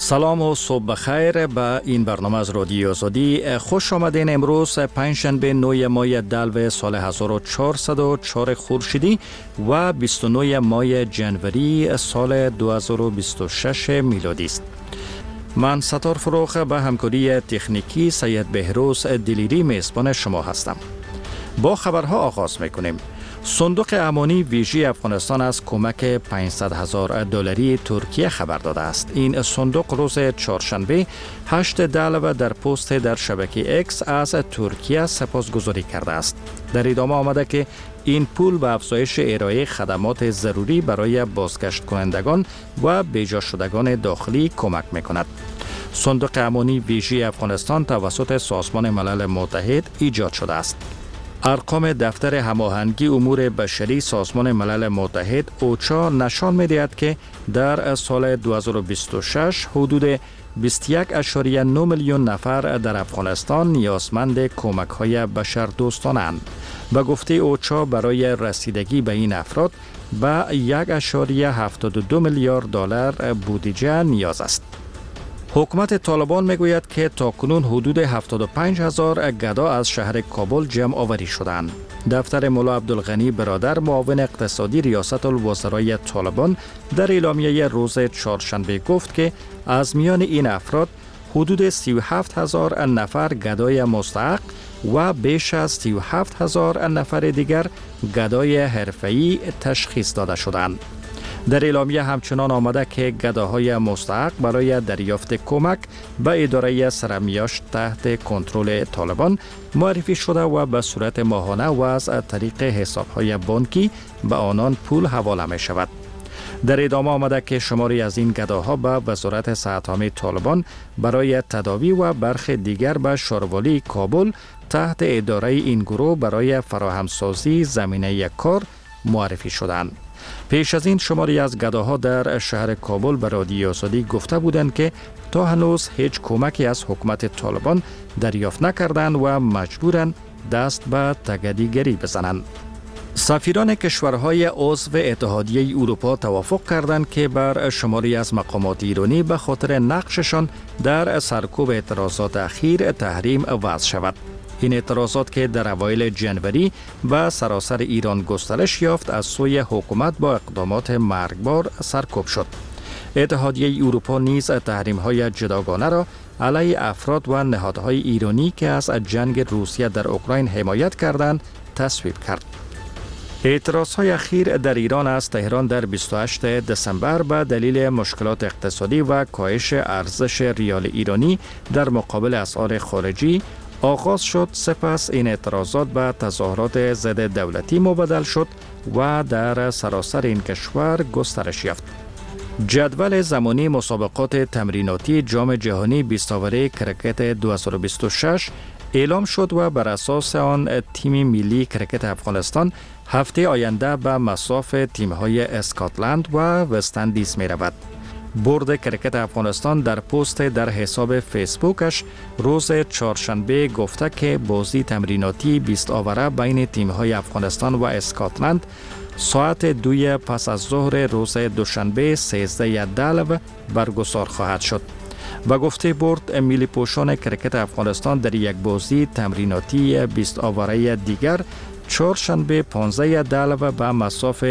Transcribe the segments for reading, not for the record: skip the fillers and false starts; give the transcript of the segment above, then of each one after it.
سلام و صبح بخیر به این برنامه از رادیو آزادی. خوش آمدین. امروز پنجشنبه 9 ماه دلو سال 1404 خورشیدی و 29 ماه جنوری سال 2026 میلادی است. من ستار فروخ به همکاری تکنیکی سید بهروز دلیری میزبان شما هستم. با خبرها آغاز میکنیم. صندوق امانی ویژه افغانستان از کمک 500,000 دلاری ترکیه خبر داده است. این صندوق روز چهارشنبه 8 دلو در پست در شبکه اکس از ترکیه سپاسگزاری کرده است. در ادامه آمده که این پول به افزایش ارائه خدمات ضروری برای بازگشت کنندگان و بیجا شدگان داخلی کمک میکند. صندوق امانی ویژه افغانستان توسط سازمان ملل متحد ایجاد شده است. ارقام دفتر هماهنگی امور بشری سازمان ملل متحد اوچا نشان می‌دهد که در سال 2026 حدود 21.9 میلیون نفر در افغانستان نیازمند کمک‌های بشردوستانه‌اند. به گفته اوچا برای رسیدگی به این افراد به 1.72 میلیارد دلار بودجه نیاز است. حکومت طالبان میگوید که تاکنون حدود 75,000 گدا از شهر کابل جمع آوری شدند. دفتر مولا عبدالغنی برادر معاون اقتصادی ریاست الوزرای طالبان در اعلامیه روز چهارشنبه گفت که از میان این افراد حدود 37,000 نفر گدای مستحق و بیش از 37,000 نفر دیگر گدای حرفه‌ای تشخیص داده شدند. در اعلامیه همچنان آمده که گداهای مستحق برای دریافت کمک به اداره سرمیاشت تحت کنترل طالبان معرفی شده و به صورت ماهانه و از طریق حسابهای بانکی به آنان پول حواله می شود. در ادامه آمده که شماری از این گداها به وزارت صحت‌عامه طالبان برای تداوی و برخی دیگر به شاروالی کابل تحت اداره این گروه برای فراهمسازی زمینه کار معرفی شدند. پیش از این شماری از گداها در شهر کابل به رادیو آزادی گفته بودند که تا هنوز هیچ کمکی از حکومت طالبان دریافت نکردند و مجبورند دست به تگدیگری بزنند. سفیران کشورهای عضو اتحادیه اروپا توافق کردند که بر شماری از مقامات ایرانی به خاطر نقششان در سرکوب اعتراضات اخیر تحریم وضع شود. این اعتراضات که در اوایل جنوری و سراسر ایران گسترش یافت از سوی حکومت با اقدامات مرگبار سرکوب شد. اتحادیه اروپا نیز تحریم‌های جداگانه را علیه افراد و نهادهای ایرانی که از جنگ روسیه در اوکراین حمایت کردند تصویب کرد. اعتراضهای اخیر در ایران از تهران در 28 دسامبر به دلیل مشکلات اقتصادی و کاهش ارزش ریال ایرانی در مقابل اسعار خارجی آغاز شد. سپس این اعتراضات به تظاهرات ضد دولتی مبدل شد و در سراسر این کشور گسترش یافت. جدول زمانی مسابقات تمریناتی جام جهانی 20 اوره کرکت 2026 اعلام شد و بر اساس آن تیم ملی کرکت افغانستان هفته آینده به مصاف تیم‌های اسکاتلند و وست اندیز می رود. بورد کرکت افغانستان در پست در حساب فیسبوکش روز چهارشنبه گفته که بازی تمریناتی 20 اوره بین تیم‌های افغانستان و اسکاتلند ساعت 2 پس از ظهر روز دوشنبه 13 دلو برگزار خواهد شد. و گفته بورد ملی پوشان کرکت افغانستان در یک بازی تمریناتی 20 اوره دیگر چهارشنبه 15 دلو به مصاف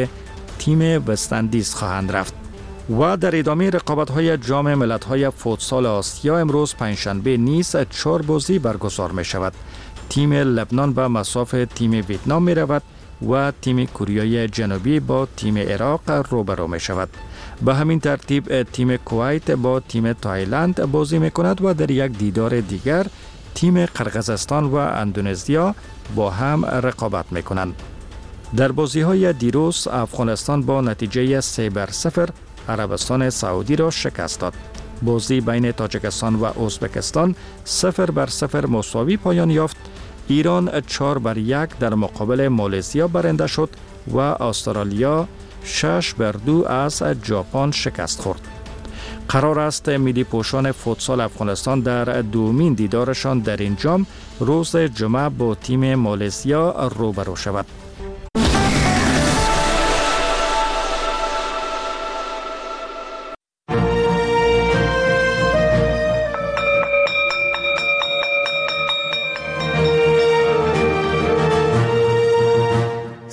تیم وست اندیز خواهند رفت. و در ادامه رقابت‌های جام ملت‌های فوتسال آسیا امروز پنجشنبه نیز 4 بازی برگزار می شود. تیم لبنان به مصاف تیم ویتنام می رود و تیم کره جنوبی با تیم عراق روبرو می شود. به همین ترتیب تیم کویت با تیم تایلند بازی می کند و در یک دیدار دیگر تیم قرقیزستان و اندونزیا با هم رقابت می کنند. در بازی‌های دیروز افغانستان با نتیجه 3-0 عربستان سعودی را شکست داد. بازی بین تاجیکستان و ازبکستان 0-0 مساوی پایان یافت. ایران 4-1 در مقابل مالزیا برنده شد و استرالیا 6-2 از ژاپن شکست خورد. قرار است ملی پوشان فوتسال افغانستان در دومین دیدارشان در این جام روز جمعه با تیم مالزیا روبرو شود.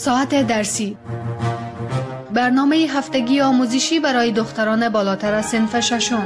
ساعت درسی، برنامه هفتگی آموزشی برای دختران بالاتر از صنف ششم.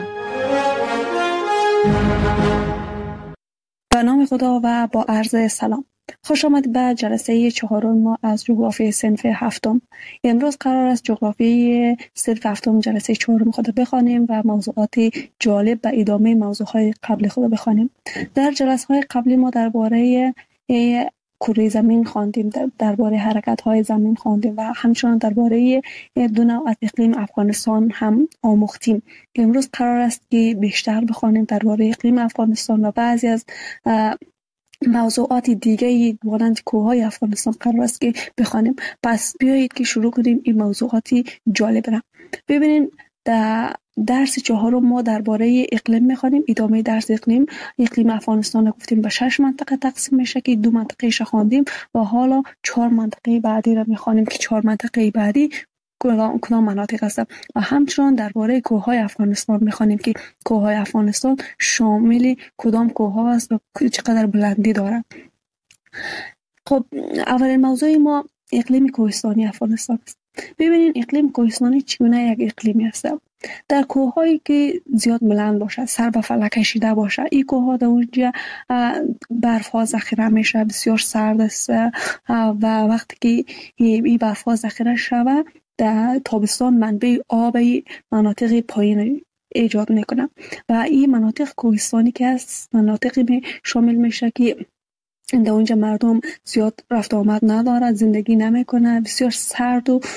به نام خدا و با عرض سلام. خوش آمد به جلسه چهارم ما از جغرافی صنف هفتم. امروز قرار است جغرافی صنف هفتم جلسه چهارم خود بخوانیم و موضوعات جالب به ادامه موضوعهای قبل خود بخوانیم. در جلسه‌های قبلی ما درباره کره زمین خواندیم، درباره حرکت‌های زمین خواندیم و همچنان درباره دو نوع از اقلیم افغانستان هم آموختیم. امروز قرار است که بیشتر بخوانیم درباره اقلیم افغانستان و بعضی از موضوعات دیگه مانند کوههای افغانستان قرار است که بخوانیم. پس بیایید که شروع کنیم این موضوعاتی جالب را. ببینید در درس چهارم ما درباره اقلیم می‌خوانیم. ادامه درس اقلیم افغانستان گفتیم به 6 منطقه تقسیم میشه که 2 منطقه ش خواندیم و حالا 4 منطقه بعدی را می‌خوانیم که 4 منطقه بعدی کدام مناطق هستند و همچنان درباره کوههای افغانستان می‌خوانیم که کوههای افغانستان شامل کدام کوه‌ها است و چقدر بلندی دارند. خب اولین موضوع ما اقلیم کوهستانی افغانستان است. ببینید اقلیم کوهستانی چگونه یک اقلیمی است. در کوه‌هایی که زیاد بلند باشه، سر به فلک کشیده باشه، این کوه‌ها در اونجا برف‌ها ذخیره میشه، بسیار سرد است و وقتی که این برف‌ها ذخیره شوه در تابستان منبع آب مناطق پایین ایجاد میکنه و این مناطق کوهستانی که است مناطقی شامل میشه که در اونجا مردم زیاد رفت آمد نداره، زندگی نمیکنه، بسیار سرد و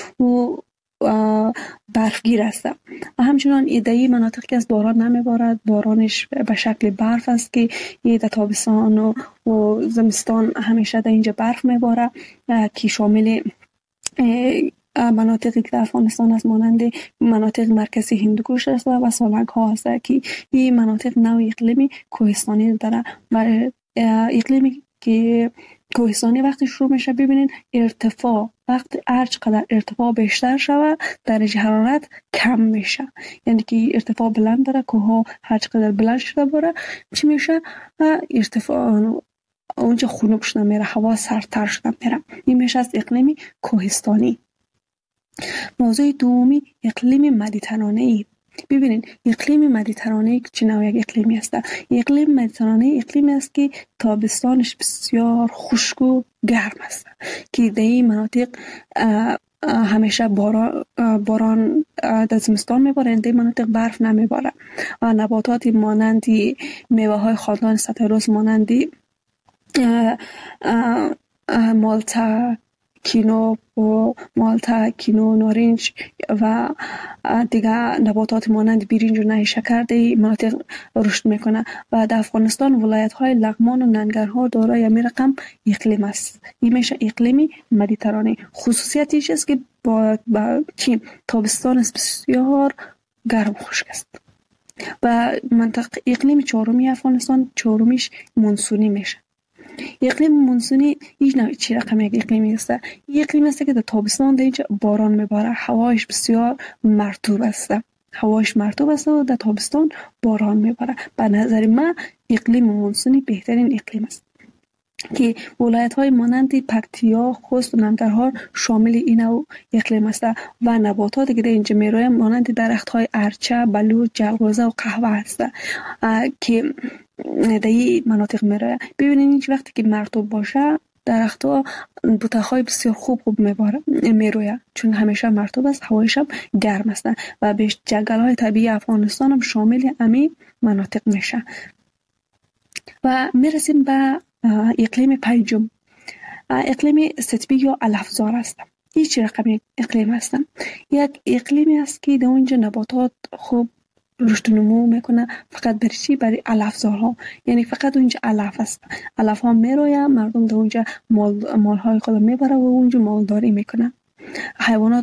برفگیر است و همچنان ایدهی مناطق که از باران نمیبارد، بارانش به شکل برف است که در تابستان و زمستان همیشه در اینجا برف میباره که شامل مناطقی که در افغانستان است مانند مناطق مرکزی هندوکش است و سالنگ ها است که این مناطق نوع اقلیمی کوهستانی داره و اقلیمی که کوهستانی وقتی شروع میشه ببینید ارتفاع وقتی هر چقدر ارتفاع بیشتر شود درجه حرارت کم میشه، یعنی که ارتفاع بلند داره کوه هر چقدر بلند شده بره چی میشه ارتفاع اونجا خنک شده میره، هوا سردتر شده میره. این میشه از اقلیم کوهستانی. موضوع دومی اقلیم مدیترانه‌ای. ببینید اقلیم مدیترانه‌ای چه نوع یک اقلیمی است؟ اقلیم مدیترانه‌ای اقلیمی است که تابستانش بسیار خشک و گرم است که در این مناطق همیشه باران در زمستان میباره، در مناطق برف نمیباره و نباتات مانند میوه‌های خاندان ستروس مانند مالتا کینو، نارنج و دیگه نباتات مانند برنج و نیشکر در مناطق رشد میکنه و در افغانستان ولایت‌های لغمان و ننگرهار دارای همین رقم اقلیم است. این میشه اقلیم مدیترانه. خصوصیتش است که با تابستان بسیار گرم خشک است و منطقه اقلیم چهارمی افغانستان چهارمیش مونسونی میشه. اقلیم مونسونی هیچ نوع چی رقم یک اقلیمی است. یک اقلیم است که در تابستان در اینجا باران میباره، هوایش بسیار مرطوب است و در تابستان باران میباره. به نظر من اقلیم مونسونی بهترین اقلیم است که ولایت‌های مانند پکتیا، خوست و ننگرهار شامل این نوع اقلیم است و نباتاتی که در اینجا میروید مانند درخت‌های ارچه، بلوط، جلغوزه و قهوه است که در این مناطق میروید. ببینید وقتی که مرطوب باشه درخت‌ها بوته‌های بسیار خوب میروید چون همیشه مرطوب است، هوایش هم گرم است و بیش جنگل‌های طبیعی افغانستان هم شامل همین مناطق میشه. و میرسیم به اقلیم پنجم، اقلیم ستبی یا علفزار است. این چه رقم اقلیم است؟ یک اقلیمی است که در اونجا نباتات خوب رشد و نمو میکنه فقط برای علفزارها، یعنی فقط اونجا علف است، علف ها میروید، مردم در اونجا مالهای خود میبره و اونجا مالداری میکنه. حیوانات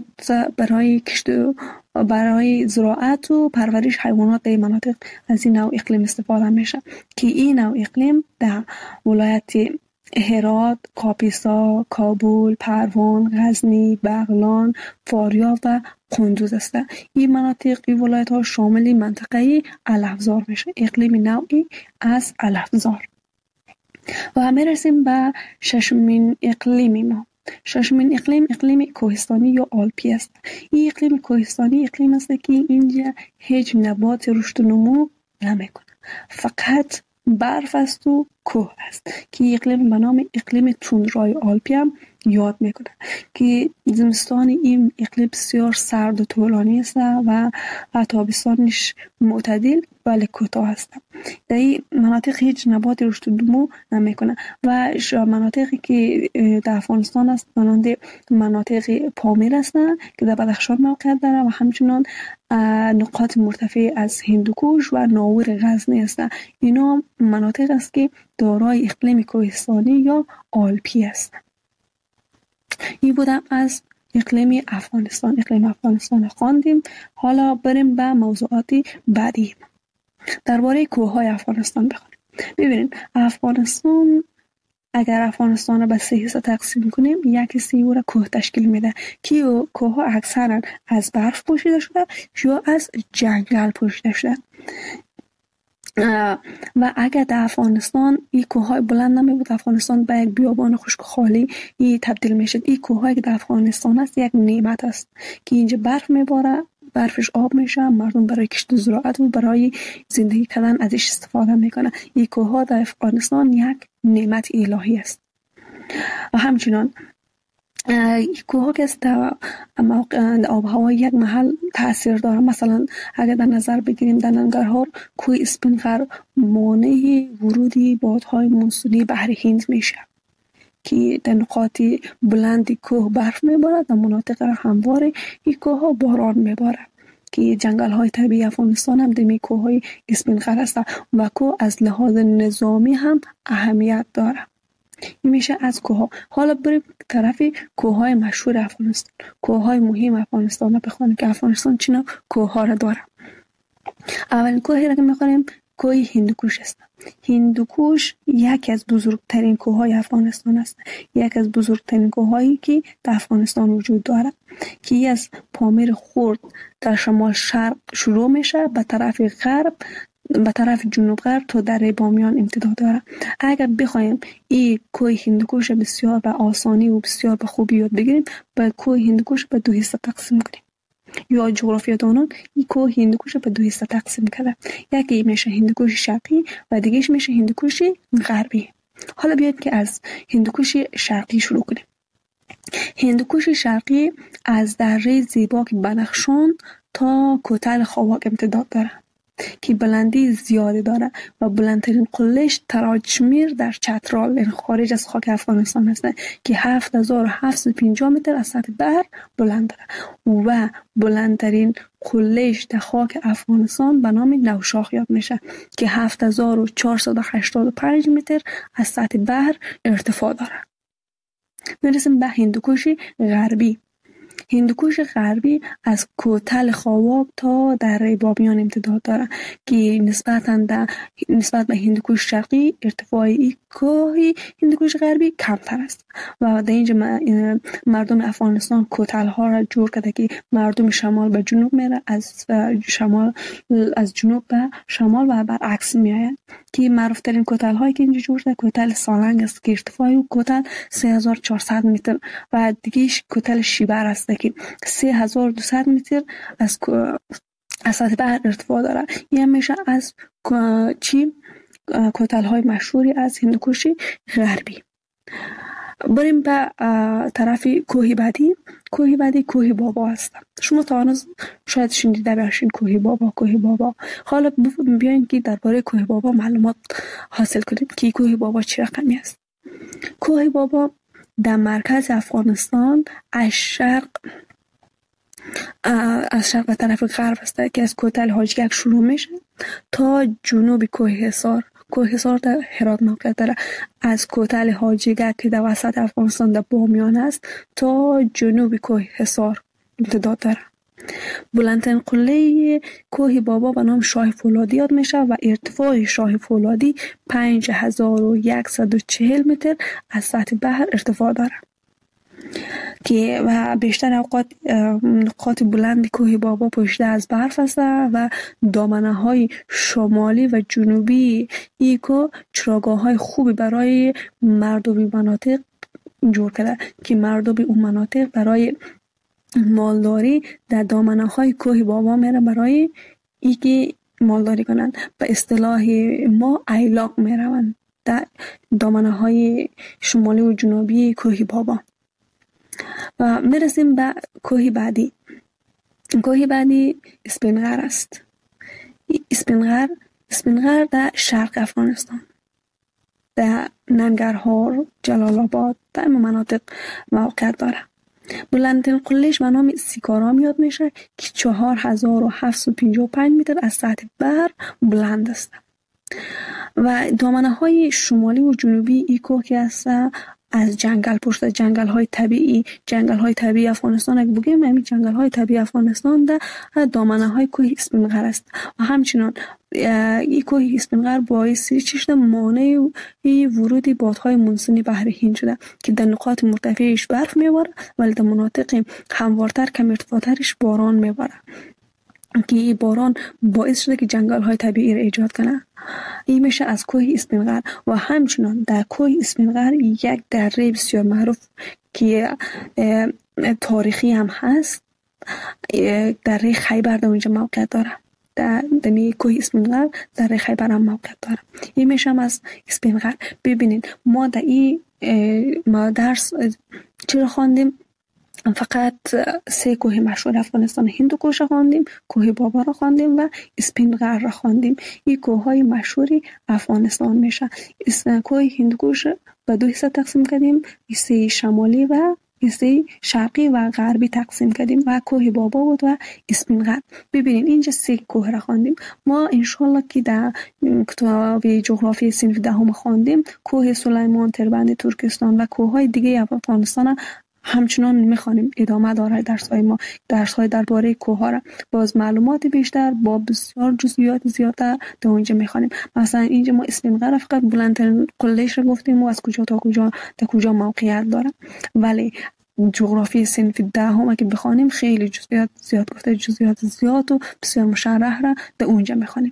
برای زراعت و پرورش حیوانات در مناطق از این نوع اقلیم استفاده میشه که این نوع اقلیم در ولایت هرات، کاپیسا، کابل، پروان، غزنی، بغلان، فاریاب و قندوز است. این مناطق این ولایت ها شامل منطقه علفزار میشه، اقلیم نوعی از علفزار. و میرسیم به ششمین اقلیم ما، ششمین اقلیم اقلیم کوهستانی یا آلپی است. این اقلیم کوهستانی اقلیم است که اینجا هیچ نبات رشد و نمو نمیکنه، فقط برف است و کوه است که اقلیم به نام اقلیم توندرای آلپی هم یاد میکنه که زمستان این اقلیم بسیار سرد و طولانی است و تابستانش معتدل ولی کوتاه است. در این مناطق هیچ نبات رشد و نمو نمیکنه و مناطقی که در افغانستان است مانند مناطق پامیر هستند که در بدخشان موقعیت داره و همچنان نقاط مرتفع از هندوکوش و ناور غزنی هستند. اینا مناطق است که دارای اقلیم کوهستانی یا آلپی است. این بودم از اقلیم افغانستان خواندیم. حالا بریم به موضوعات بعدی. درباره کوههای افغانستان بخونیم. ببینید افغانستان، اگر افغانستان را به 3 حصه تقسیم کنیم، یک حصه او را کوه تشکیل میده که کوهها اکثرا از برف پوشیده شده یا از جنگل پوشیده شده و اگر در افغانستان این کوههای بلند نمی بود، افغانستان به یک بیابان خشک خالی تبدیل میشد. این کوههایی که در افغانستان است یک نعمت است که اینجا برف میباره، برفش آب میشه، مردم برای کشت زراعت و برای زندگی کردن ازش استفاده میکنه. این کوهها در افغانستان یک نعمت الهی است. و همچنان کوه که در آب و هوا یک محل تاثیر داره. مثلا اگر در نظر بگیریم در ننگرهار کوه اسپینقر مانع ورودی بادهای مونسونی بحر هند میشه که در نقاط بلند کوه برف میبارد، در مناطق هموار این کوه ها باران میبارد که جنگل های طبیعی افغانستان هم دمی کوه های اسپینقر است و کوه از لحاظ نظامی هم اهمیت داره. این میشه از کوه. حالا بریم طرف کوه های مشهور افغانستان، کوه های مهم افغانستان را بخوانیم که افغانستان چینا کوه ها را داره. اولین کوهی را که میخوانیم کوه هندوکوش است. هندوکوش یکی از بزرگترین کوههای افغانستان است، یکی از بزرگترین کوههایی که در افغانستان وجود دارد که از پامیر خرد در شمال شرق شروع میشه به طرف غرب، به طرف جنوب غرب تا دره بامیان امتداد داره. اگر بخوایم این کوه هندوکوش بسیار به آسانی و بسیار به خوبی یاد بگیریم، به کوه هندوکوش به 2 حصه تقسیم کنیم. یا جغرافیادانان این کوه هندوکوش به 2 حصه تقسیم کرده. یکی میشه هندوکوش شرقی و دیگهش میشه هندوکوش غربی. حالا بیاید که از هندوکوش شرقی شروع کنیم. هندوکوش شرقی از دره زیباک بدخشان تا کوتل خواک امتداد داره که بلندی زیادی داره و بلندترین قلهش تراجمیر در چترال، این خارج از خاک افغانستان هست که 7750 متر از سطح بحر بلند داره و بلندترین قلهش در خاک افغانستان به نام نوشاخ یاد میشه که 7485 متر از سطح بحر ارتفاع داره. میرسیم به هندوکوش غربی. هندوکوش غربی از کوتل خواک تا دره بامیان امتداد داره که نسبت به هندوکوش شرقی ارتفاع این کوه هندوکوش غربی کمتر است و در اینجا مردم افغانستان کوتل ها را جور کرده که مردم شمال به جنوب میره، از جنوب به شمال و برعکس میآیند که معروف ترین کوتل هایی که اینجا جور شده کوتل سالنگ است که ارتفاع او کوتل 3400 متر و دیگهش کوتل شیبر است که 3200 متر از سطح بحر ارتفاع داره. این میشه از کوتل های مشهوری از هندوکوش غربی. بریم به طرف کوه بعدی. کوه بابا است. شما تا آن شاید شنیده باشین کوه بابا. حالا بیاین که درباره کوه بابا معلومات حاصل کنیم که کوه بابا چه رقمی است. کوه بابا در مرکز افغانستان از شرق به طرف غرب است که از کوتل حاجگک شروع میشه تا جنوب کوه حصار در هرات موقعیت داره. از کوتل حاجگک که در وسط افغانستان در بامیان است تا جنوب کوه حصار امتداد داره. بلندترین قله کوه بابا به نام شاه فولادی یاد میشه و ارتفاع شاه فولادی 5140 متر از سطح بحر ارتفاع داره که و بیشتر اوقات نقاط بلند کوه بابا پوشیده از برف است و دامنه های شمالی و جنوبی ای کوه چراگاه های خوبی برای مردمی مناطق جور کرده که مردم اون مناطق برای مالداری در دامنه‌های کوه بابا میره برای اینکه مالداری کنند. به اصطلاح ما ایلاق میروند در دامنه‌های شمالی و جنوبی کوه بابا. و میرسیم به کوه بعدی. کوه بعدی اسپینغر است. اسپینغر در شرق افغانستان، در ننگرهار، جلال آباد، در این مناطق موقعیت داره. بلندترین قله‌اش به نام سیکارام یاد میشه که 4755 متر از سطح بحر بلند است. و دامنه های شمالی و جنوبی این کوه که است از جنگل پشت، جنگل های طبیعی افغانستان اگه بگیم، همین جنگل های طبیعی افغانستان در دامنه های کوه اسپینغر است. و همچنان این کوه اسپینغر باعث چشم مانع ورود بادهای مونسونی بحر هند شده که در نقاط مرتفعش برف میباره، ولی در مناطق هموارتر کم ارتفاعترش باران میباره که باران باعث شده که جنگل های طبیعی را ایجاد کنه. این میشه از کوه اسپینغر. و همچنان در کوه اسپینغر یک دره بسیار معروف که تاریخی هم هست، دره خیبر در اونجا موقعیت داره. در کوه اسپینغر دره خیبر هم موقعیت داره. این میشه از اسپینغر. ببینید ما در این درس چرا خواندیم؟ فقط 3 کوه مشهور افغانستان، هندوکش را خواندیم، کوه بابا را خواندیم و اسپینغر را خواندیم. این کوه های مشهوری افغانستان میشه. کوه هندوکش به 2 حصه تقسیم کردیم، حصه شمالی و حصه شرقی و غربی تقسیم کردیم و کوه بابا بود و اسپینغر. ببینید اینجا 3 کوه را خواندیم. ما انشالله که در کتاب جغرافی صنف دهم خواندیم کوه سلیمان، تربند ترکستان و کوه های دیگه افغانستان همچنان میخوانیم. ادامه داره درس‌های ما، درس‌های درباره کوه‌ها را باز معلومات بیشتر با بسیار جزئیات زیادتر در اونجا میخوانیم. مثلا اینجا ما اسپینغر فقط بلندترین قله‌اش را گفتیم و از کجا تا کجا موقعیت داره، ولی جغرافی صنف دهم که بخوانیم خیلی جزئیات زیاد گفته، جزئیات زیاد و بسیار مشرح را در اونجا میخوانیم.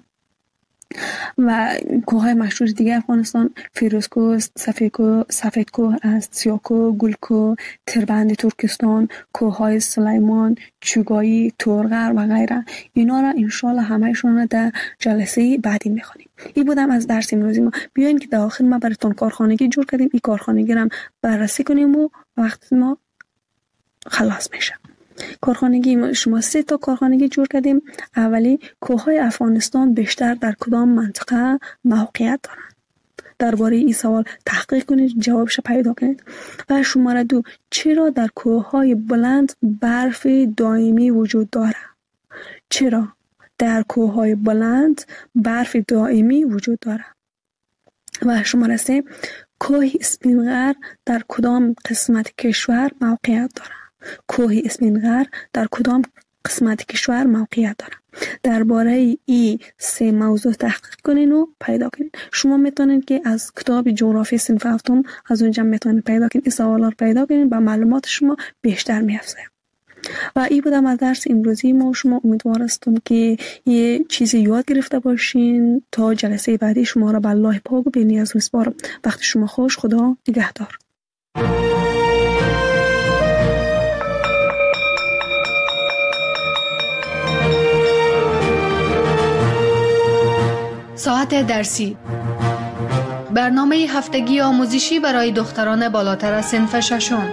و کوه‌های مشهور دیگه افغانستان فیروزکوه، سفیدکوه است، سیاکوه، گلکوه، تربند ترکستان، کوه‌های سلیمان، چوگایی، تورغر و غیره. اینا را انشالله همه‌شون را در جلسه بعدی می‌خوانیم. این بودم از درس امروزی ما. بیاین که در آخر ما براتون کارخانگی جور کردیم. این کارخانگی را هم بررسی کنیم و وقت ما خلاص میشه. کارخانگی شما 3 تا کارخانگی جور کردیم. اولی کوههای افغانستان بیشتر در کدام منطقه موقعیت دارند؟ درباره این سوال تحقیق کنید، جوابش پیدا کنید. و شماره 2 چرا در کوههای بلند برف دائمی وجود داره؟ چرا در کوههای بلند برف دائمی وجود داره؟ و شماره 3 کوه اسپینغر در کدام قسمت کشور موقعیت داره؟ کوه اسپینغر در کدام قسمت کشور موقعیت داره؟ درباره این 3 موضوع تحقیق کنین و پیدا کنین. شما میتونید که از کتاب جغرافی صنف هفتم از اونجا میتونید پیدا کنین، این سوالا رو پیدا کنین و معلومات شما بیشتر میافزه. و این بودم از درس امروزی ما. شما امیدوارستم که یه چیزی یاد گرفته باشین. تا جلسه بعدی شما را به الله پاک و بی‌نیاز میسپارم. وقت شما خوش. خدا نگهدار. ساعت درسی، برنامه هفتگی آموزشی برای دختران بالاتر از صنف ششم.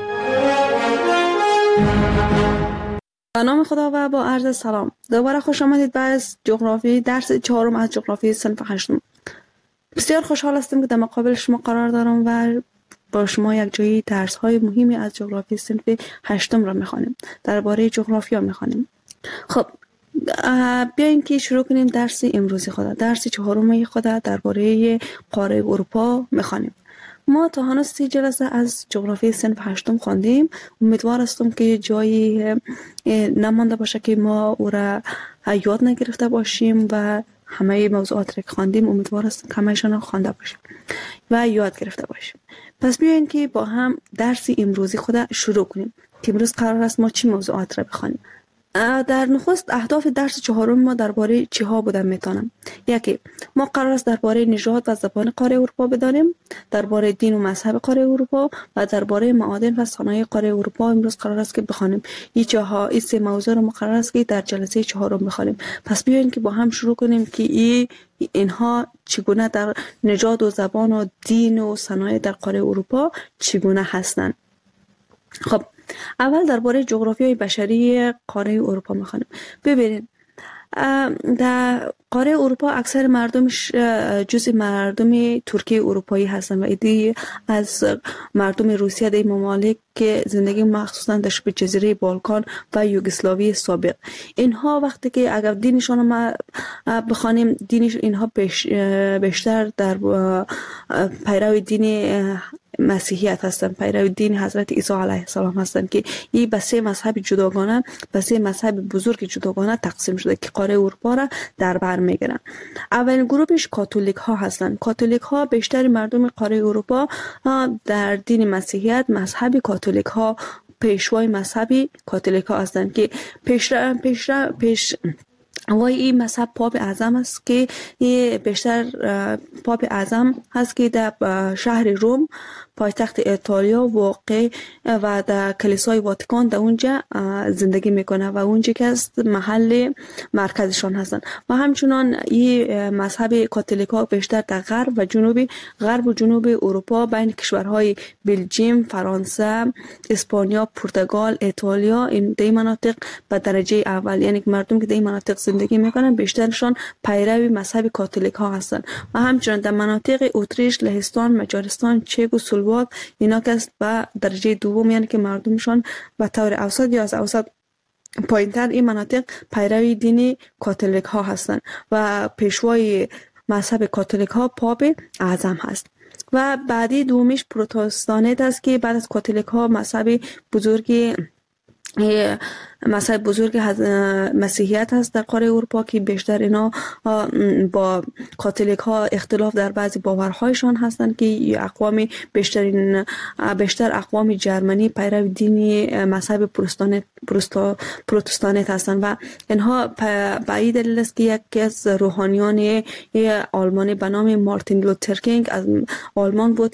به نام خدا و با عرض سلام. دوباره خوش آمدید به از جغرافی، درس 4 از جغرافی صنف 8. بسیار خوشحال هستم که در مقابل شما قرار دارم و با شما یک جایی درس های مهمی از جغرافی صنف 8 را میخوانیم. درباره جغرافیا میخوانیم. خب بیاین که شروع کنیم درس امروزی خود. درس 4 خود درباره قاره اروپا میخوانیم. ما تا هنوز 30 جلسه از جغرافی صنف 8 خواندیم. امیدوار هستم که جایی نمانده باشه که ما او را یاد نگرفته باشیم و همه موضوعات را که خواندیم امیدوار هستم که همه‌شان را خوانده باشیم و یاد گرفته باشیم. پس بیاین که با هم درس امروزی خود شروع کنیم که امروز قرار است ما چی موضوعات را بخوانیم. در نخست اهداف درس چهارم ما درباره چی ها بودن میتونم. یکی، ما قرار است درباره نژاد و زبان قاره اروپا بدانیم، درباره دین و مذهب قاره اروپا و درباره معادن و صنایع قاره اروپا امروز قرار است که بخوانیم. این سه موضوع رو مقرر است که در جلسه چهارم بخوانیم. پس بیاین که با هم شروع کنیم که اینها چگونه در نژاد و زبان و دین و صنایع در قاره اروپا چگونه هستند. خب اول درباره جغرافیای بشری قاره اروپا میخوانیم. ببینید در قاره اروپا اکثر مردمش جزء مردم ترکیه اروپایی هستن و ایده از مردم روسیه در ممالک که زندگی مخصوصا در شبه جزیره بالکان و یوگسلاوی سابق. اینها وقتی که اگر دینشان ما بخوانیم، دینش اینها بیشتر در پیرو دین مسیحیت هستند، پیرو دین حضرت عیسی علیه السلام هستند که این به سه مذهب جداگانه، به سه مذهب بزرگ جداگانه تقسیم شده که قاره اروپا را در بر میگیرن. اولین گروهش کاتولیک ها هستند. کاتولیک ها بیشتر مردم قاره اروپا در دین مسیحیت، مذهب کاتولیک ها، پیشوای مذهبی کاتولیک ها هستند که پیش وای این مذهب پاپ اعظم است که بیشتر پاپ اعظم هست که در شهر روم پایتخت ایتالیا واقع و در کلیسای واتیکان در اونجا زندگی میکنه و اونجا که است محل مرکزشان هستند. و همچنان این مذهب کاتولیکا بیشتر در غرب و جنوب اروپا بین کشورهای بلژیم، فرانسه، اسپانیا، پرتغال، ایتالیا، این دی مناطق به درجه اول، یعنی مردم که در این مناطق زندگی میکنن بیشترشان پیرو مذهب کاتولیک ها هستند. و همچنان در مناطق اتریش، لهستان، مجارستان، چک و سلواک اینا که است به درجه دوم، یعنی که مردمشان به طور اوسط یا از اوسط پایینتر این مناطق پیرو دین کاتولیک ها هستند و پیشوای مذهب کاتولیک ها پاپ اعظم هست. و بعدی دومیش پروتستانت است که بعد از کاتولیک ها مذهب بزرگ مسیحیت هست در قاره اروپا که بیشتر اینا با کاتولیک ها اختلاف در بعضی باورهایشان هستند که اقوام بیشتر اقوام جرمنی پیرو دین مذهب پروتستانت هستند و اینها به این دلیل است که یکی از روحانیان آلمانی به نام مارتین لوتر کینگ از آلمان بود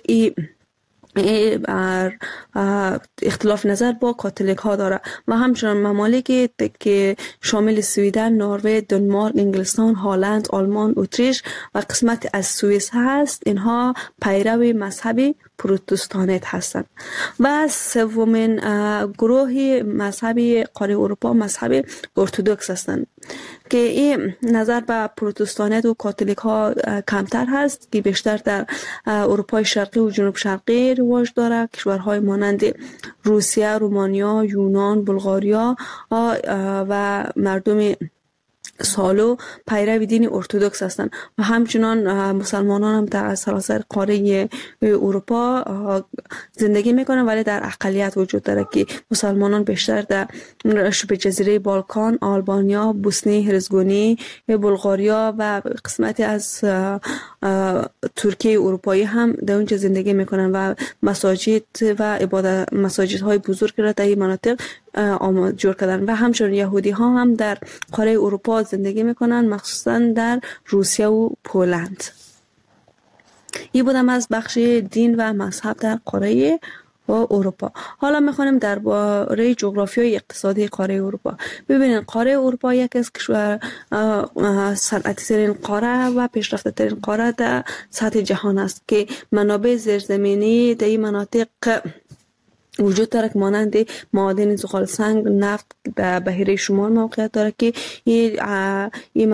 اختلاف نظر با کاتولیک ها داره و همچنان ممالک که شامل سویدن، نروژ، دانمارک، انگلستان، هلند، آلمان، اتریش و قسمت از سوئیس هست، اینها پیرو مذهب پروتستانت هستند. و سومین گروه مذهبی قاره اروپا مذهب ارتدوکس هستند که این نظر به پروتستانت و کاتولیک ها کمتر هست که بیشتر در اروپای شرقی و جنوب شرقی رواج داره. کشورهای مانند روسیه، رومانیا، یونان، بلغاریا و مردم سالو پیرو دین ارتدوکس هستند و همچنان مسلمانان هم در سراسر قاره اروپا زندگی میکنن، ولی در اقلیت وجود داره که مسلمانان بیشتر در شبه جزیره بالکان، آلبانیا، بوسنی هرزگونی، بلغاریا و قسمتی از ترکیه اروپایی هم در اونجا زندگی میکنن و مساجد و مساجدهای بزرگ را در این مناطق جور کردن. و همچنین یهودی ها هم در قاره اروپا زندگی میکنن، مخصوصا در روسیه و پولند. این بودم از بخش دین و مذهب در قاره اروپا. حالا میخوانیم درباره جغرافیای اقتصادی قاره اروپا. ببینید قاره اروپا یکی از کشور صنعتی ترین قاره و پیشرفته ترین قاره در سطح جهان است که منابع زیرزمینی در این مناطق وجود داره که مانند معادن زغال سنگ، نفت در بحیره شمال موقعیت داره که این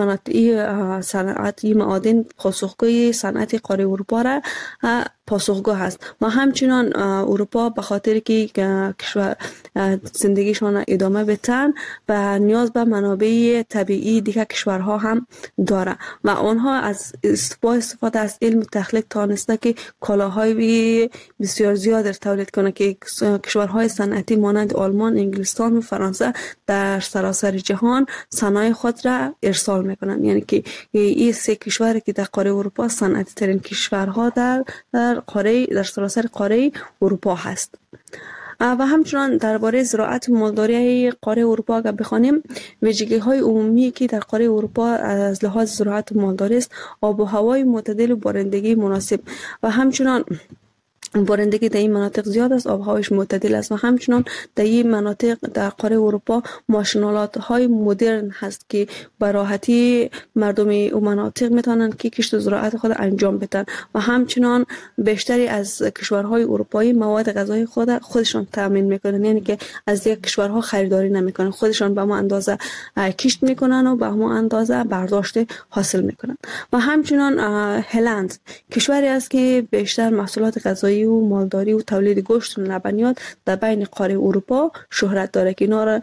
معادن پاسخگوی صنعت قاره اروپا را پاسخگو هست. و همچنان اروپا به خاطر که کشور زندگیشان ادامه بدن و نیاز به منابع طبیعی دیگر کشورها هم داره و آنها از استفاده از علم تخلیق تانسته که کالاهای بسیار زیاد تولید کنه که کشورهای صنعتی مانند آلمان، انگلستان و فرانسه در سراسر جهان صنایع خود را ارسال میکنن. یعنی که این سه کشوری که در قاره اروپا صنعتی ترین کشورها در سراسر قاره اروپا هست. و همچنان درباره زراعت و مالداری قاره اروپا اگر بخوانیم، ویژگی‌های عمومی که در قاره اروپا از لحاظ زراعت و مالداری است: آب و هوای معتدل و بارندگی مناسب و همچنان بارندگی در این مناطق زیاد است، آب و هوایش معتدل است و همچنان در این مناطق در قاره اروپا ماشین‌آلات های مدرن هست که به راحتی مردم این مناطق میتونن که کشت و زراعت خود انجام بدن و همچنان بیشتری از کشورهای اروپایی مواد غذایی خودشان تامین میکنن، یعنی که از یک کشورها خریداری نمیکنن، خودشان به همون اندازه کشت میکنن و به همون اندازه برداشت حاصل میکنن. و همچنان هلند کشوری است که بیشتر محصولات غذایی و مالداری و تولید گوشت و لبنیات در بین قاره اروپا شهرت داره که اینا را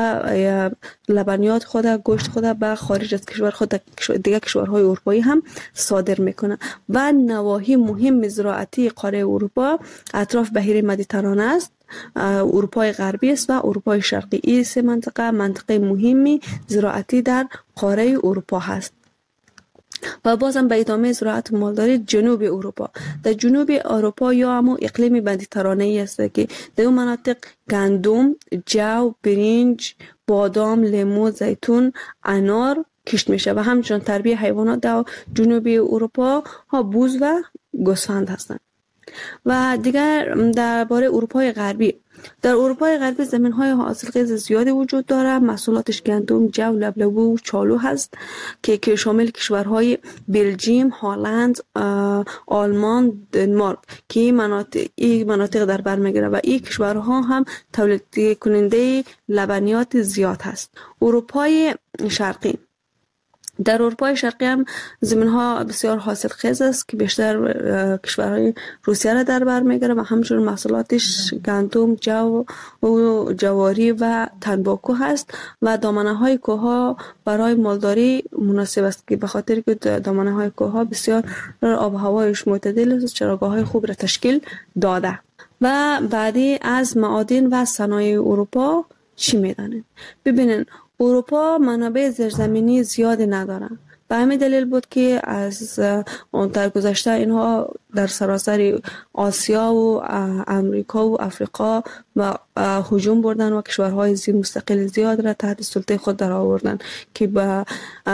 لبنیات خود، گوشت خود به خارج از کشور خود دیگر کشورهای اروپایی هم صادر میکنه. و نواحی مهم زراعتی قاره اروپا اطراف بحیره مدیترانه است، اروپای غربی است و اروپای شرقی. این سه منطقه مهمی زراعتی در قاره اروپا هست. و بازم به ادامه زراعت و مالداری جنوب اروپا، در جنوب اروپا یا همون اقلیم مدیترانه‌ای است که در اون مناطق گندم، جو، برنج، بادام، لیمو، زیتون، انار کشت میشه و همچنین تربیت حیوانات در جنوب اروپا ها بوز و گوسفند هستند. و دیگر درباره اروپای غربی، در اروپای غربی زمین‌های حاصلخیز زیادی وجود داره. محصولاتش گندم، جو، لبلبو و چالو هست که شامل کشورهای بلژیم، هلند، آلمان، دنمارک که این مناطق در بر میگیره و این کشورها هم تولید کننده لبنیات زیاد هست. اروپای شرقی، در اروپای شرقی هم زمین‌ها بسیار حاصلخیز است که بیشتر کشورهای روسیه را در بر میگیره و همچنین محصولاتش گندم، جو و جواری و تنباکو هست و دامنه‌های کوه‌ها برای مالداری مناسب است که به خاطر که دامنه‌های کوه‌ها بسیار آب و هوایش معتدل است، چراگاه‌های خوب را تشکیل داده. و بعدی از معادن و صنایع اروپا چی میدانید؟ ببینین، اروپا منابع زیرزمینی زیادی نداره. به همین دلیل بود که از اون در گذشته اینها در سراسر آسیا و امریکا و افریقا و هجوم بردن و کشورهای مستقل زیاد را تحت سلطه خود در آوردن که به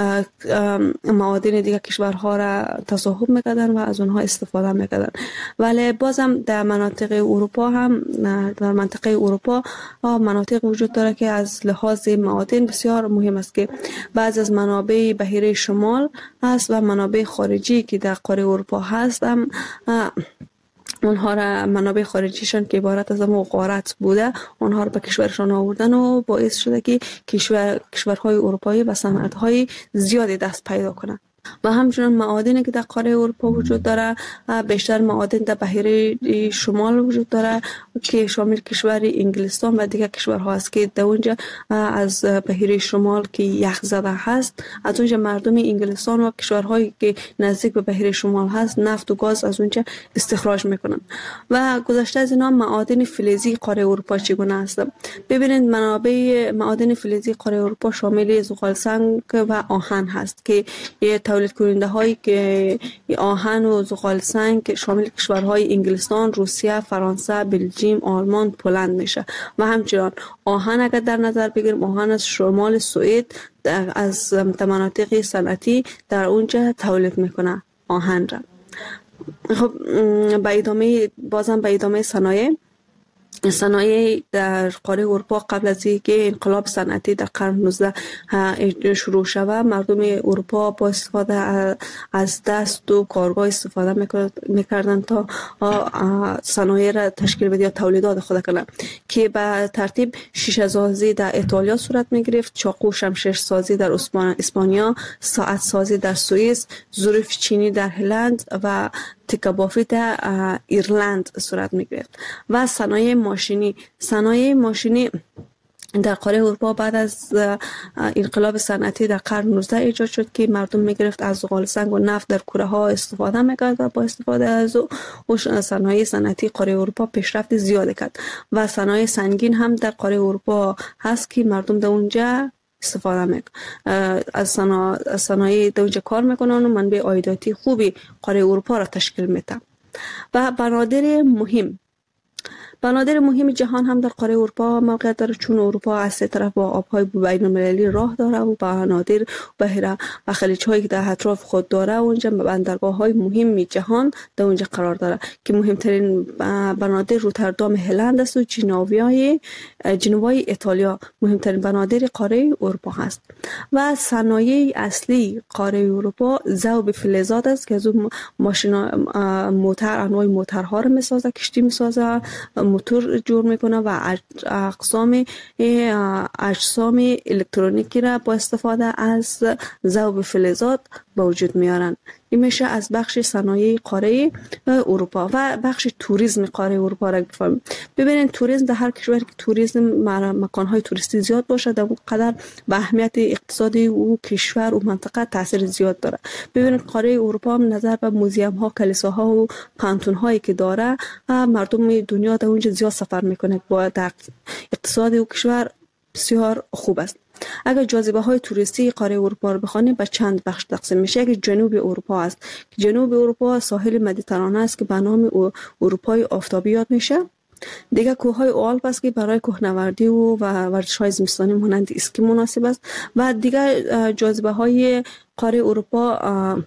معادن دیگر کشورها را تصاحب میکردن و از اونها استفاده میکردن. ولی بازم در مناطق اروپا هم، در منطقه اروپا مناطق وجود داره که از لحاظ معادن بسیار مهم است که بعض از منابع بحیره شمال است و منابع خارجی که در قاره اروپا هست هم اونها را منابع خارجیشان که عبارت از غارت بوده اونها را به کشورشان آوردن و باعث شده که کشورهای اروپایی و صنعت‌های زیادی دست پیدا کنند. و همچنین معادنی که در قاره اروپا وجود داره، بیشتر معادن در بحیره شمال وجود داره که شامل کشور انگلستان و دیگر کشورها است که در اونجا از بحیره شمال که یخ زده هست، از اونجا مردم انگلستان و کشورهایی که نزدیک به بحیره شمال هست نفت و گاز از اونجا استخراج میکنن. و گذشته از اینا معادن فلزی قاره اروپا چگونه است؟ ببینید، منابع معادن فلزی قاره اروپا شامل زغال سنگ و آهن هست که تولید کننده هایی که آهن و زغال سنگ شامل کشورهای انگلستان، روسیه، فرانسه، بلژیم، آلمان، پولند میشه. و همچنین آهن اگر در نظر بگیریم، آهن از شمال سوئد از مناطق صنعتی در اونجا تولید میکنه آهن را. خب بازم به ادامه صنایع در قاره اروپا قبل از اینکه انقلاب صنعتی در قرن 19 شروع شود، مردم اروپا با استفاده از دست و کارگاه استفاده میکردن تا صنایع را تشکیل بده یا تولیدات خود کنند که به ترتیب شیشه سازی در ایتالیا صورت میگرفت، چاقو شمشیر سازی در اسپانیا، ساعت سازی در سوئیس، ظروف چینی در هلند و تکه بافی در ایرلند صورت میگرفت. و صنایع ماشینی در قاره اروپا بعد از انقلاب صنعتی در قرن 19 ایجاد شد که مردم میگرفت از زغال سنگ و نفت در کوره ها استفاده میکرد و با استفاده از صنایع صنعتی قاره اروپا پیشرفت زیاد کرد. و صنایع سنگین هم در قاره اروپا هست که مردم در اونجا استفاده میکنن، از صنایع در اونجا کار میکنن و منبع عایداتی خوبی قاره اروپا را تشکیل میده. و بنادر مهم بنادر مهم جهان هم در قاره اروپا موقعیت داره، چون اروپا از سه طرف با آبهای بین‌المللی راه داره و بنادر بحیره و خلیج‌هایی که در اطراف خود داره اونجا بندرگاه‌های مهم جهان در اونجا قرار داره که مهمترین بنادر روتردام هلند است و جنوای ایتالیا مهمترین بنادر قاره اروپا هست. و صنایع اصلی قاره اروپا ذوب فلزات است که از اون موتر، انواع موترها رو میسازه، کشتی میسازه، موتور جور میکنه و اجسام الکترونیکی را با استفاده از ذوب فلزات به وجود میارن. این میشه از بخش صنایع قاره اروپا. و بخش توریسم قاره اروپا را بفهمیم. ببینید توریسم در هر کشوری که توریسم مکانهای توریستی زیاد باشه در اون قدر به اهمیت اقتصادی او کشور و منطقه تاثیر زیاد داره. ببینید قاره اروپا هم نظر به موزیم ها، کلیساها و پانتون هایی که داره مردم دنیا در اونجا زیاد سفر میکنه. با اقتصاد او کشور بسیار خوب است. اگر جاذبه های توریستی قاره اروپا رو بخوانیم به چند بخش تقسیم میشه. یک جنوب اروپا است. جنوب اروپا ساحل مدیترانه است که به نام اروپای آفتابی یاد میشه. دیگه کوههای آلپ است که برای کوهنوردی و ورزش‌های زمستانی مانند اسکی مناسب است. و دیگه جاذبه های قاره اروپا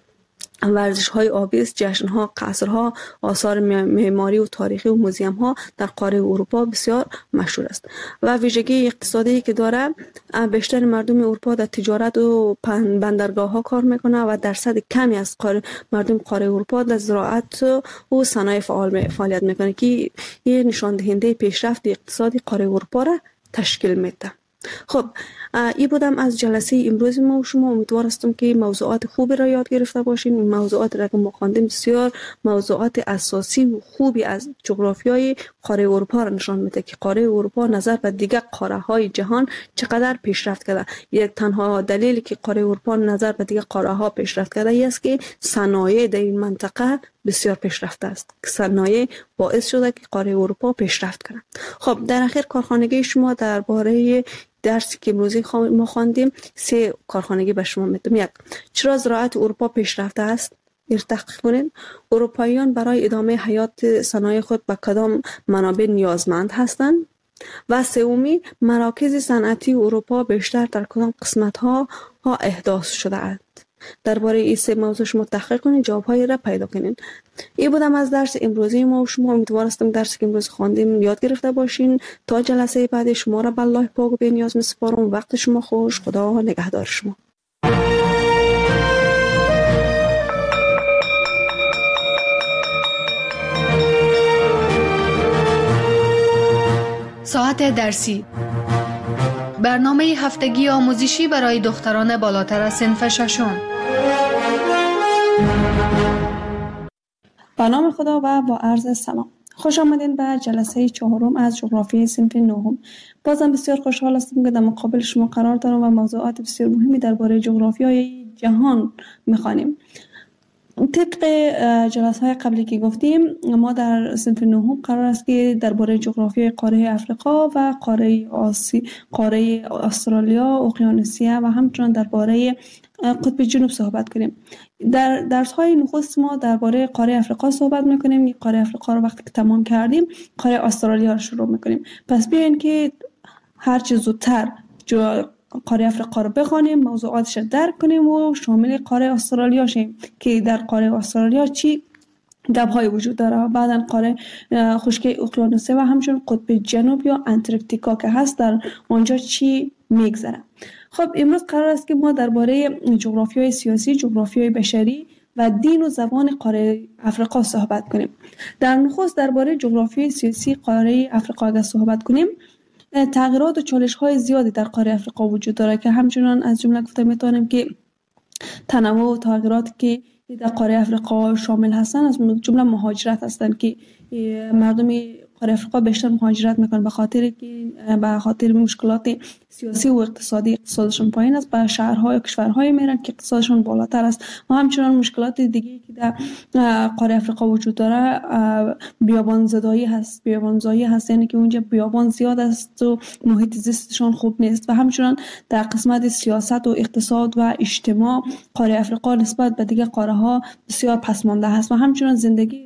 ورزش‌های آبی است، جشن‌ها، قصرها، آثار معماری و تاریخی و موزیم‌ها در قاره اروپا بسیار مشهور است. و ویژگی اقتصادی که داره، بیشتر مردم اروپا در تجارت و بندرگاه‌ها کار میکنه و درصد کمی از مردم قاره اروپا در زراعت و صنایع فعالیت میکنه که این نشان دهنده پیشرفت اقتصادی قاره اروپا را تشکیل میده. خب این بودم از جلسه امروز ما و شما. امیدوار هستم که موضوعات خوبی را یاد گرفته باشین. این موضوعات را که ما خواندیم بسیار موضوعات اساسی و خوبی از جغرافیای قاره اروپا را نشان میده که قاره اروپا نظر به دیگر قاره های جهان چقدر پیشرفت کرده. یک تنها دلیلی که قاره اروپا نظر به دیگر قاره ها پیشرفت کرده است که صنایع در این منطقه بسیار پیشرفته است. صنایع باعث شده که قاره اروپا پیشرفت کنه. خب در اخر کارخانگی شما درباره درسی که امروزی ما خواندیم 3 کارخانگی به شما میدم. 1. چرا زراعت اروپا پیشرفته است؟ تحقیق کنید. اروپاییان برای ادامه حیات صنایع خود به کدام منابع نیازمند هستند؟ و 3. مراکز صنعتی اروپا بیشتر در کدام قسمت ها احداث شده اند؟ درباره این 3 موضوع شما تحقیق کنید، جواب‌های را پیدا کنید. این بودم از درس امروزی ما و شما. امیدوار هستم درسی که امروز خواندیم یاد گرفته باشین. تا جلسه بعد شما را به الله پاک و بی‌نیاز می‌سپارم. وقت شما خوش. خدا نگهدار شما. ساعت درسی، برنامه هفتگی آموزشی برای دختران بالاتر از صنف ششم. به نام خدا و با عرض سلام. خوش آمدین به جلسه 4 از جغرافیای صنف 9. بازم بسیار خوشحال هستم که در مقابل شما قرار دارم و موضوعات بسیار مهمی درباره جغرافیای جهان می‌خوانیم. طبق جلسه‌های قبلی که گفتیم ما در صنف 9 قرار است که درباره جغرافیای قاره افریقا و قاره استرالیا، اقیانوسیه و همچنین درباره قطب جنوب صحبت کنیم. در درس‌های نخست ما درباره قاره افریقا صحبت می‌کنیم. این قاره افریقا رو وقتی که تمام کردیم قاره استرالیا رو شروع می‌کنیم. پس بیاین که هر چه زودتر قاره افریقا رو بخوانیم، موضوعاتش رو درک کنیم و شامل قاره استرالیا شیم که در قاره استرالیا چی گپ‌های وجود داره. بعداً قاره خشکی اقیانوسیه و همچنین قطب جنوب یا انتارکتیکا که هست در اونجا چی میگذره. خب امروز قرار است که ما درباره جغرافیای سیاسی، جغرافیای بشری و دین و زبان قاره افریقا صحبت کنیم. در نخست درباره جغرافیای سیاسی قاره افریقا اگر صحبت کنیم، تغییرات و چالش‌های زیادی در قاره افریقا وجود داره که همچنان از جمله گفته میتونیم که تنوع و تغییراتی که در قاره افریقا شامل هستند از جمله مهاجرت هستند که مردم قاره افریقا بیشتر مهاجرت میکنن به خاطر مشکلات سیاسی و اقتصادشون پایین است، به شهرهای و کشورهای میرن که اقتصادشون بالاتر است. و همچنان مشکلات دیگه که در قاره افریقا وجود داره بیابانزدایی هست، یعنی که اونجا بیابان زیاد است و محیط زیستشون خوب نیست. و همچنان در قسمت سیاست و اقتصاد و اجتماع قاره افریقا نسبت به دیگه قاره ها بسیار پسمانده هست. و همچنان زندگی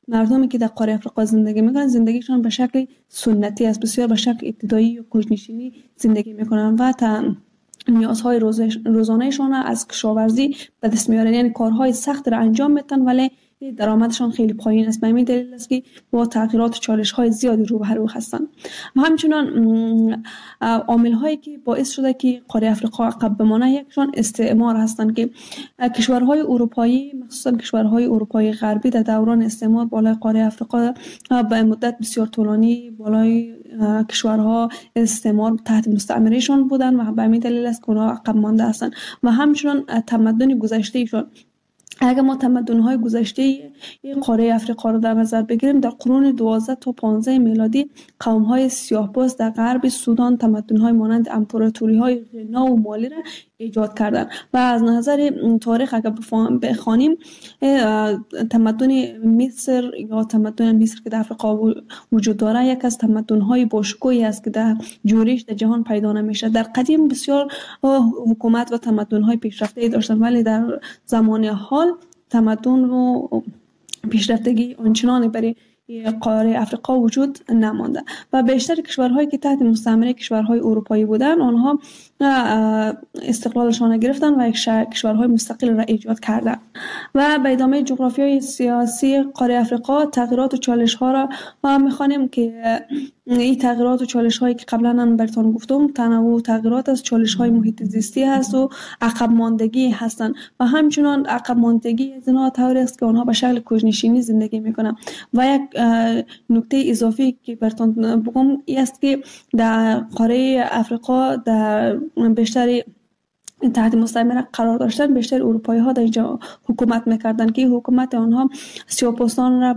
مردمی که در قاره افریقا زندگی میکنن زندگیشون به شکل سنتی است، بسیار به شکل ابتدایی یا کوچ‌نشینی زندگی میکنن و نیازهای روزانهشان از کشاورزی به دست میارن، یعنی کارهای سخت را انجام میدن ولی درآمدشان خیلی پایین است. به همین دلیل است که با تغییرات و چالش‌های زیادی روبرو هستند. و همچنان عامل هایی که باعث شده که قاره افریقا عقب بمانه یکشان استعمار هستند که کشورهای اروپایی مخصوصا کشورهای اروپایی غربی در دوران استعمار بالای قاره افریقا به مدت بسیار طولانی بالای کشورها استعمار تحت مستعمرهشان بودند و به همین دلیل است که اونها عقب مانده هستند. و همچنان تمدن گذشتهشان، اگر ما تمدن‌های گذشته قاره افریقا را در نظر بگیریم، در قرون 12 تا 15 میلادی قوم‌های سیاه‌پوست در غرب سودان تمدن‌های مانند امپراتوری‌های غنا و مالی را ایجاد کردند و از نظر تاریخ اگر بخوانیم تمدن مصر یا تمدن مصر که در افریقا وجود داره یک از تمدن‌های باشکوهی است که در جوریش در جهان پیدا نمیشه. در قدیم بسیار حکومت و تمدن‌های پیشرفته داشتند ولی در زمان حال تمدن و پیشرفتگی آنچنانی برای قاره افریقا وجود نمانده و بیشتر کشورهایی که تحت مستعمره کشورهای اروپایی بودند آنها استقلالشان گرفتن و یک کشورهای مستقل را ایجاد کردند. و به ادامه جغرافیای سیاسی قاره افریقا تغییرات و چالش ها را میخوانیم که این تغییرات و چالش هایی که قبلا من براتون گفتم تنوع تغییرات از چالش های محیط زیستی هست و عقب ماندگی هستند و همچنان عقب ماندگی از اینها طوری است که آنها به شکل کوچ‌نشینی زندگی میکنند. و یک نکته اضافی که براتون بگم این است که در قاره افریقا در بیشتر تحت مستعمره قرار داشتن بیشتر اروپایی ها در اینجا حکومت میکردن که حکومت آنها سیاه‌پوستان را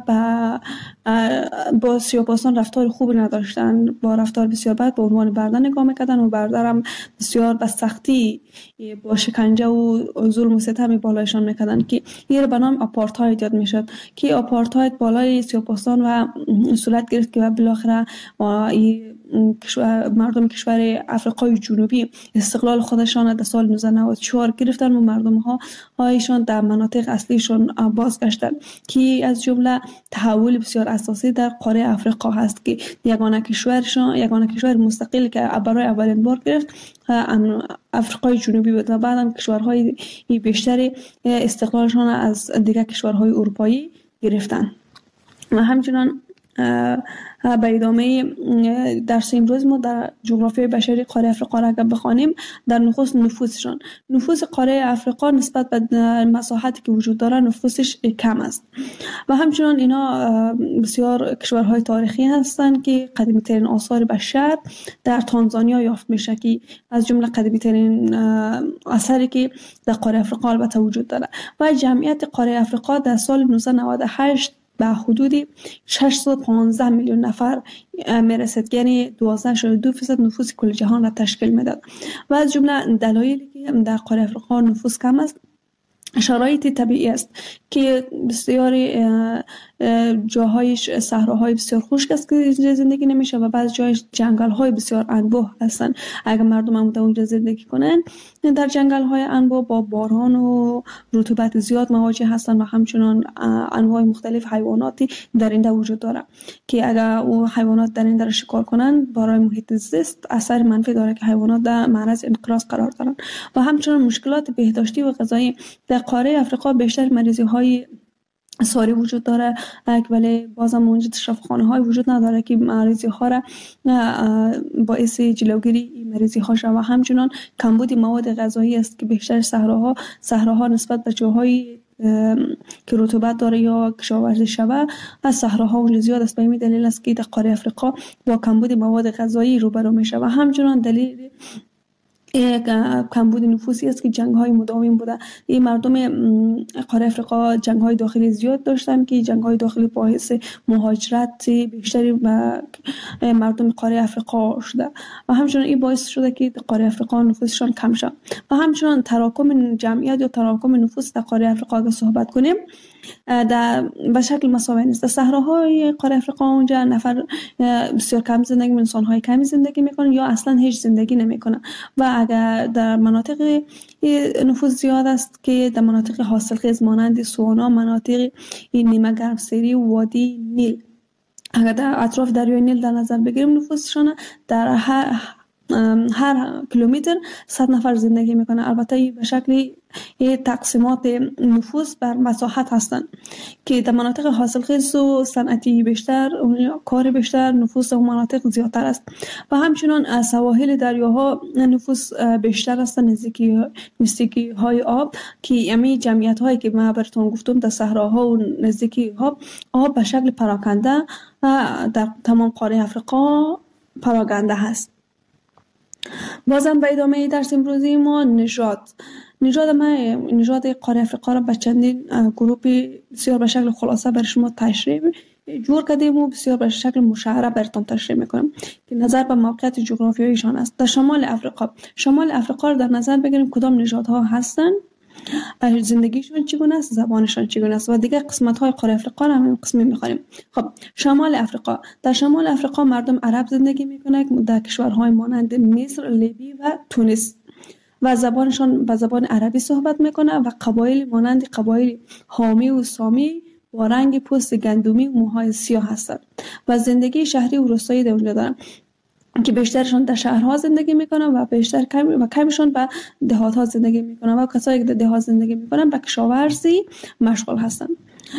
با سیاه‌پوستان رفتار خوب نداشتن، با رفتار بسیار بد به عنوان برده نگاه میکردن و برده هم بسیار به سختی با شکنجه و ظلم و ستم بالایشان میکردن که این به نام آپارتاید یاد میشد که آپارتاید بالای سیاه‌پوستان و صورت گرفت که بالاخره مردم کشور افریقای جنوبی استقلال خودشان در سال 1994 گرفتن و مردم هایشان در مناطق اصلیشان بازگشتن که از جمله تحول بسیار اساسی در قاره افریقا هست که یگانه کشور مستقل که برای اولین بار گرفت افریقای جنوبی بود و بعدم کشورهای بیشتری استقلالشان از دیگر کشورهای اروپایی گرفتن. و همچنان به ادامه درس امروز ما در جغرافیای بشری قاره افریقا را اگر بخوانیم در نفوسشان نفوس قاره افریقا نسبت به مساحتی که وجود داره نفوسش کم است و همچنان اینا بسیار کشورهای تاریخی هستند که قدیمی ترین آثار بشر در تانزانیا یافت میشه که از جمله قدیمی ترین اثری که در قاره افریقا البته وجود داره و جمعیت قاره افریقا در سال 1998 به حدود 615 میلیون نفر میرسد، یعنی 12.2% نفوس کل جهان را تشکیل میداد و از جمله دلایلی که در قاره افریقا نفوس کم است شرایط طبیعی است که بسیاری جاهایش صحراهای بسیار خشک است که اینجا زندگی نمیشه و بعض جایش جنگل های بسیار انبوه هستند. اگر مردم هم اونجا زندگی کنن در جنگل های انبوه با باران و رطوبت زیاد مواجه هستند و همچنان انواع مختلف حیواناتی در اینجا وجود داره که اگر او حیوانات در اینجا شکار کنن برای محیط زیست اثر منفی داره که حیوانات در معرض انقراض قرار دارن و همچنان مشکلات بهداشتی و غذایی در قاره افریقا بیشتر مریضی های ساری وجود داره ولی بازم اونجا شفاخانه های وجود نداره که مریضی ها را باعث جلوگیری مریضی ها شود و همچنان کمبود مواد غذایی است که بیشتر صحراها نسبت به جاهای که رطوبت داره یا کشاورزی شود از صحراها اونجا زیاد است. به این دلیل است که در قاره افریقا با کمبود مواد غذایی روبرو میشه و همچنان دلیل کمبود نفوسی است که جنگ‌های مداوم بوده. این مردم قاره افریقا جنگ‌های داخلی زیاد داشتن که جنگ‌های داخلی باعث مهاجرت بیشتری به مردم قاره افریقا شده و همچنان این باعث شده که قاره افریقا نفوسشان کم شد و همچنان تراکم جمعیت یا تراکم نفوس در قاره افریقا اگه صحبت کنیم به شکل مساوی نیست. در صحراهای قاره افریقا اونجا نفر بسیار کم زندگی انسان‌های کمی زندگی میکنن یا اصلا هیچ زندگی نمیکنن و اگر در مناطق نفوذ زیاد است که در مناطق حاصلخیز مانند سوانا، مناطق این نیمه گرمسیری و وادی نیل، اگر در اطراف دریای نیل در نظر بگیریم نفوذشان در هر کیلومتر 100 نفر زندگی میکنه. البته به شکل تقسیمات نفوذ بر مساحت هستند که در مناطق حاصلخیز و صنعتی بیشتر، کار بیشتر، نفوذ و مناطق زیادتر است و همچنان سواحل دریاها نفوذ بیشتر است، نزدیکی های آب که امی جمعیت هایی که من براتون گفتم در صحراها و نزدیکی آب به شکل پراکنده در تمام قاره افریقا پراکنده هست. بازم به ادامه درس امروزی ما نژاد قاره افریقا را به چندین گروه بسیار به شکل خلاصه بر شما تشریح جور کردیم و بسیار به شکل مشعره براتون تشریح میکنم که نظر به موقعیت جغرافیاییشان است. در شمال افریقا را در نظر بگیریم کدام نژادها هستند، زندگیشون چگونه است، زبانشان چگونه است و دیگر قسمت های قاره افریقا را همین قسمی میخوانیم. خب در شمال افریقا مردم عرب زندگی میکنند در کشورهای مانند مصر، لیبی و تونس و زبانشان به زبان عربی صحبت میکنند و قبایل مانند قبایل حامی و سامی با رنگ پوست گندمی و موهای سیاه هستند و زندگی شهری و روستایی در اونجا دارند که بیشترشان در شهرها زندگی میکنن و کمشان به دهات ها زندگی میکنن و کسایی که در دهات زندگی میکنن به کشاورزی مشغول هستند.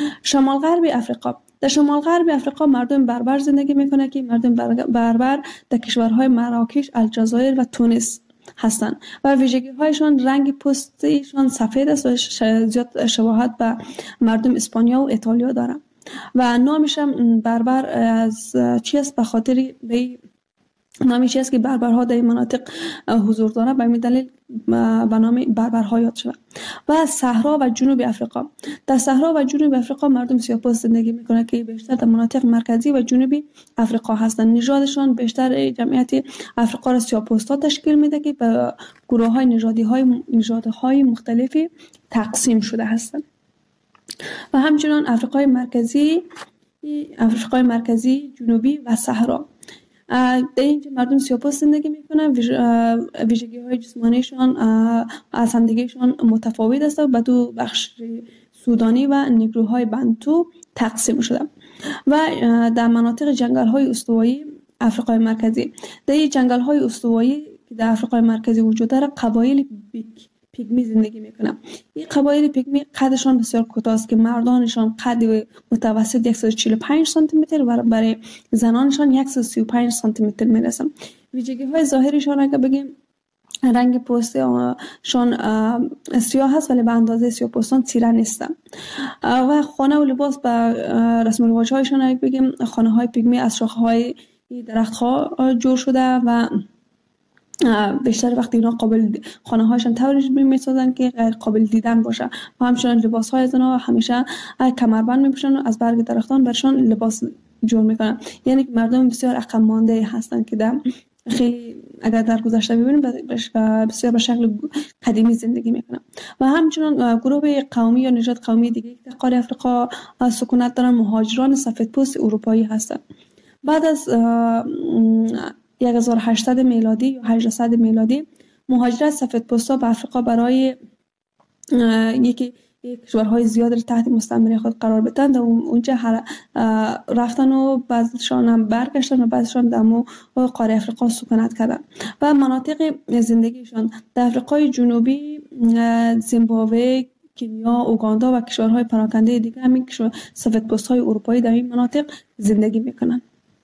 در شمال غرب افریقا مردم بربر زندگی میکنن که مردم بربر در کشورهای مراکش، الجزایر و تونس هستند و ویژگی هایشان رنگ پوستشان سفید است و زیاد شباهت به مردم اسپانیا و ایتالیا دارند و نامش بربر از چی است؟ به خاطر نامی چیست که بربرها در این مناطق حضور داره، به این دلیل به نام بربرها یاد شده. و صحرا و جنوب افریقا. در صحرا و جنوب افریقا مردم سیاه‌پوست زندگی میکنه که بیشتر در مناطق مرکزی و جنوبی افریقا هستند. نژادشان بیشتر جمعیت افریقا را سیاه‌پوستا تشکیل میده که به گروه‌های نژادهای مختلفی تقسیم شده هستند. و همچنین افریقای مرکزی، جنوبی و صحرا. در اینجا مردم سیاه‌پوست زندگی میکنن، ویژگی های جسمانیشان از همدیگهشان متفاوت است و به دو بخش سودانی و نیگروهای بنتو تقسیم شده. و در مناطق جنگل های استوایی افریقای مرکزی، در این جنگل های استوایی که در افریقای مرکزی وجود داره قبایل پیگمی زندگی میکنن. این قبایل پیگمی قدشان بسیار کوتاه است که مردانشان قد متوسط 145 سانتی متر و برای زنانشان 135 سانتی متر میرسن. ویژگی های ظاهریشان اگه بگیم رنگ پوستشان سیاه هست ولی به اندازه سیاه‌پوستان تیره نیستن. و خانه و لباس به رسم و رواج هایشان اگه بگیم خانه های پیگمی از شاخه های درخت ها جور شده و بیشتر وقتی اینا خانه هایشان طوری میسازن که غیر قابل دیدن باشه و همچنان لباس های زنا همیشه کمربند میپوشن و از برگ درختان برشان لباس جور میکنن. یعنی مردم بسیار عقب مانده هستند که در خیلی اگر در گذشته ببینیم بسیار به شکل قدیمی زندگی میکنن. و همچنان گروه قومی یا نژاد قومی دیگه که در قاره افریقا سکونت دارن مهاجران سفیدپوست اروپایی هستند. بعد از 1800 میلادی یا 1800 میلادی مهاجرت سفیدپوستا به افریقا برای یکی کشورهای زیاد را تحت مستعمره خود قرار بدن و اونجا رفتن و بعضیشان هم برگشتن و بعضیشان در قاره افریقا سکونت کردن و مناطق زندگیشان در افریقای جنوبی، زیمبابوه، کنیا، اوگاندا و کشورهای پراکنده دیگه همین سفیدپوست‌های اروپایی در این مناطق زندگی میکنن.